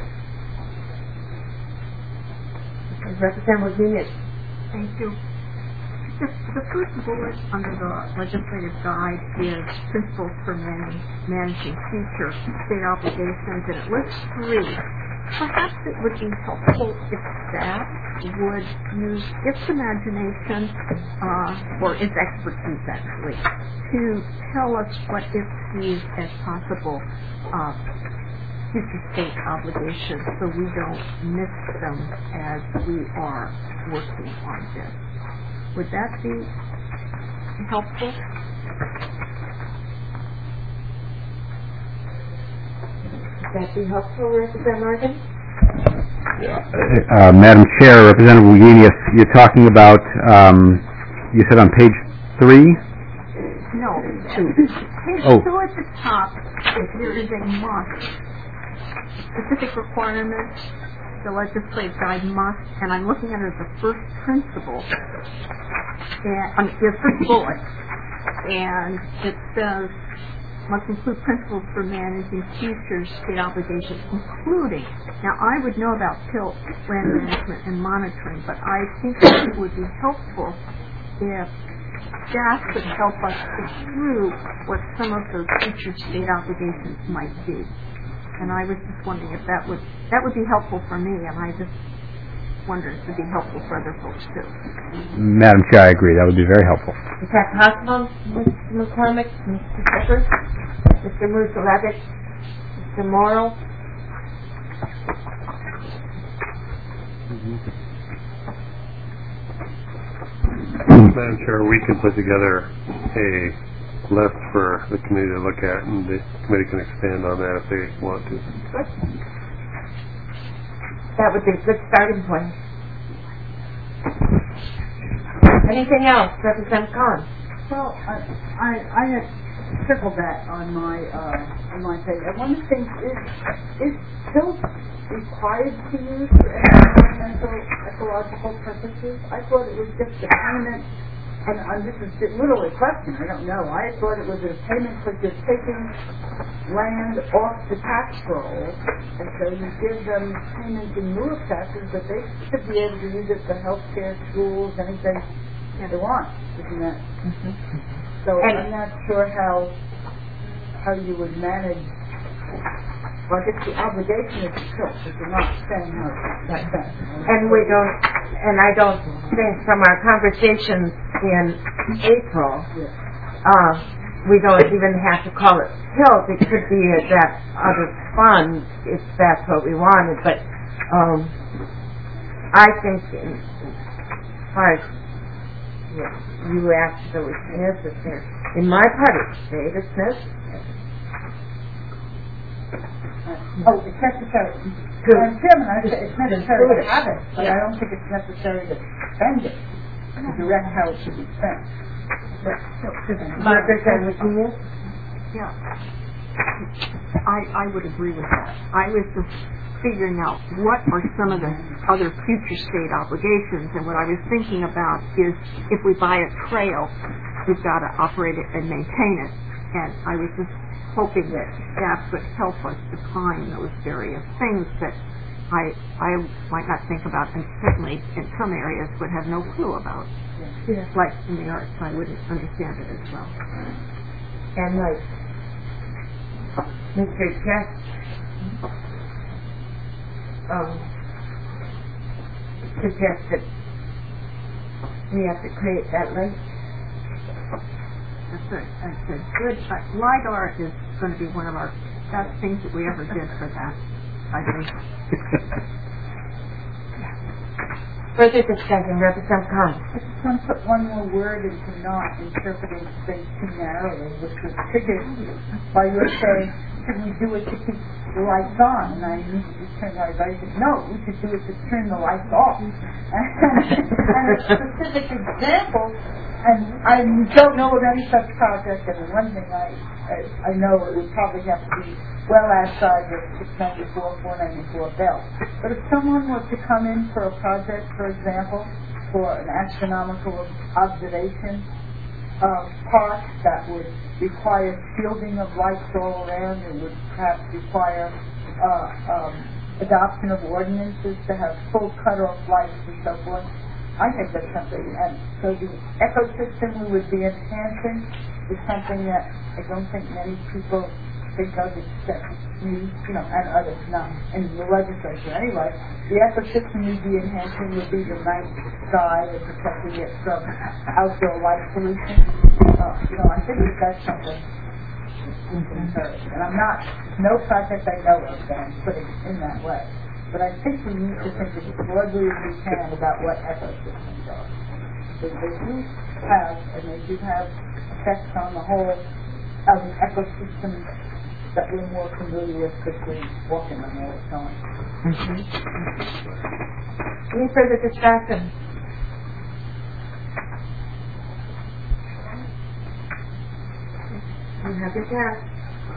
Representative Williams. Thank you. The, the first bullet under the legislative guide is principles for man, managing future state obligations, and it lists three. Perhaps it would be helpful if staff would use its imagination, uh, or its expertise actually, to tell us what it sees as possible uh, future state obligations so we don't miss them as we are working on this. Would that be helpful? Would that be helpful, Representative Morgan? Uh, Madam Chair, Representative Wagenius, you're talking about, um, you said on page three? No, two. Page Oh. two at the top, if there is a must, specific requirements, the legislative guide must, and I'm looking at it as the first principle, and, I mean, the first bullet, and it says, must include principles for managing future state obligations, including, now I would know about tilt, land management, and monitoring, but I think it would be helpful if staff could help us think through what some of those future state obligations might be. And I was just wondering if that would, that would be helpful for me, and I just wonder if it would be helpful for other folks too. Madam Chair, I agree. That would be very helpful. Is that possible, Mister McCormick, Mister Pepper, Mister Musalevich, Mister Morrow? Madam Chair, we can put together a list for the committee to look at, and the committee can expand on that if they want to. Good. That would be a good starting point. Anything else, Representative Cohen? Well, I, I, I had circled that on my uh, on my page. I want to think, is is tilt required to use for environmental ecological purposes? I thought it was just a payment, and uh, this is literally a question. I don't know. I thought it was a payment for just taking land off the tax roll, and so you give them payments in lieu of taxes, but they should be able to use it for healthcare, schools, anything they want, isn't that? Mm-hmm. So and I'm not sure how how you would manage. Well, I guess the obligation is to tilt, but you're not saying how it's like that. And we don't, and I don't think from our conversations in April, uh, we don't even have to call it tilt. It could be a, that other fund if that's what we wanted. But um, I think, in, as far as you, you asked if it was necessary, in my part of the state, it's necessary. Oh, it's necessary. Madam Chairman, I say it's necessary to have it, but I don't think it's necessary to spend it, to direct how it should be spent. Margaret, yeah, I I would agree with that. I was just figuring out what are some of the other future state obligations, and what I was thinking about is if we buy a trail, we've got to operate it and maintain it, and I was just hoping that staff could help us define those various things that I I might not think about, and certainly in some areas would have no clue about. Yeah. Like in the arts, I wouldn't understand it as well. And like Mister Jack um, suggested we have to create that link. That's good. That's good. Good. Uh, LIDAR is going to be one of our best things that we ever did for that, I think. Further discussion, Representative Collins. I just want to put one more word into not interpreting things too narrowly, which was triggered by your saying, should we do it to keep the lights on? And I immediately turned my advice and said, no, we should do it to turn the lights off. And a specific example, and I don't know of any such project, and the one thing I, I, I know it would probably have to be well outside the six ninety-four, four ninety-four bill. But if someone were to come in for a project, for example, for an astronomical observation uh, park that would require shielding of lights all around, it would perhaps require uh, um, adoption of ordinances to have full cut-off lights and so forth, I think that's something. And so the ecosystem we would be enhancing is something that I don't think many people think of except me, you know, and others, not in the legislature anyway. The ecosystem we'd be enhancing would be the night sky and protecting it from outdoor light pollution. Uh, you know, I think that's something we can encourage. And I'm not, no project I know of that I'm putting in that way. But I think we need to think as broadly as we can about what ecosystems are. Because they do have, and they do have effects on the whole of the ecosystem that we're more familiar with because we're walking on where it's going. Mm-hmm. Any further discussion? You have your task.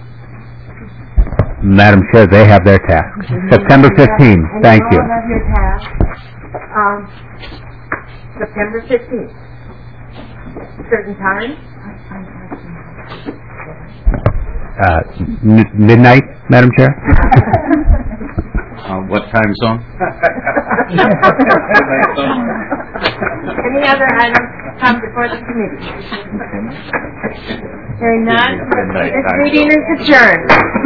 Madam Chair, they have their task. Mm-hmm. September fifteenth. And Thank you. you. all have your task. Um, September fifteenth. Certain time? Uh, m- midnight, Madam Chair? Uh, what time zone? Any other items come before the committee? Hearing none, this meeting is adjourned.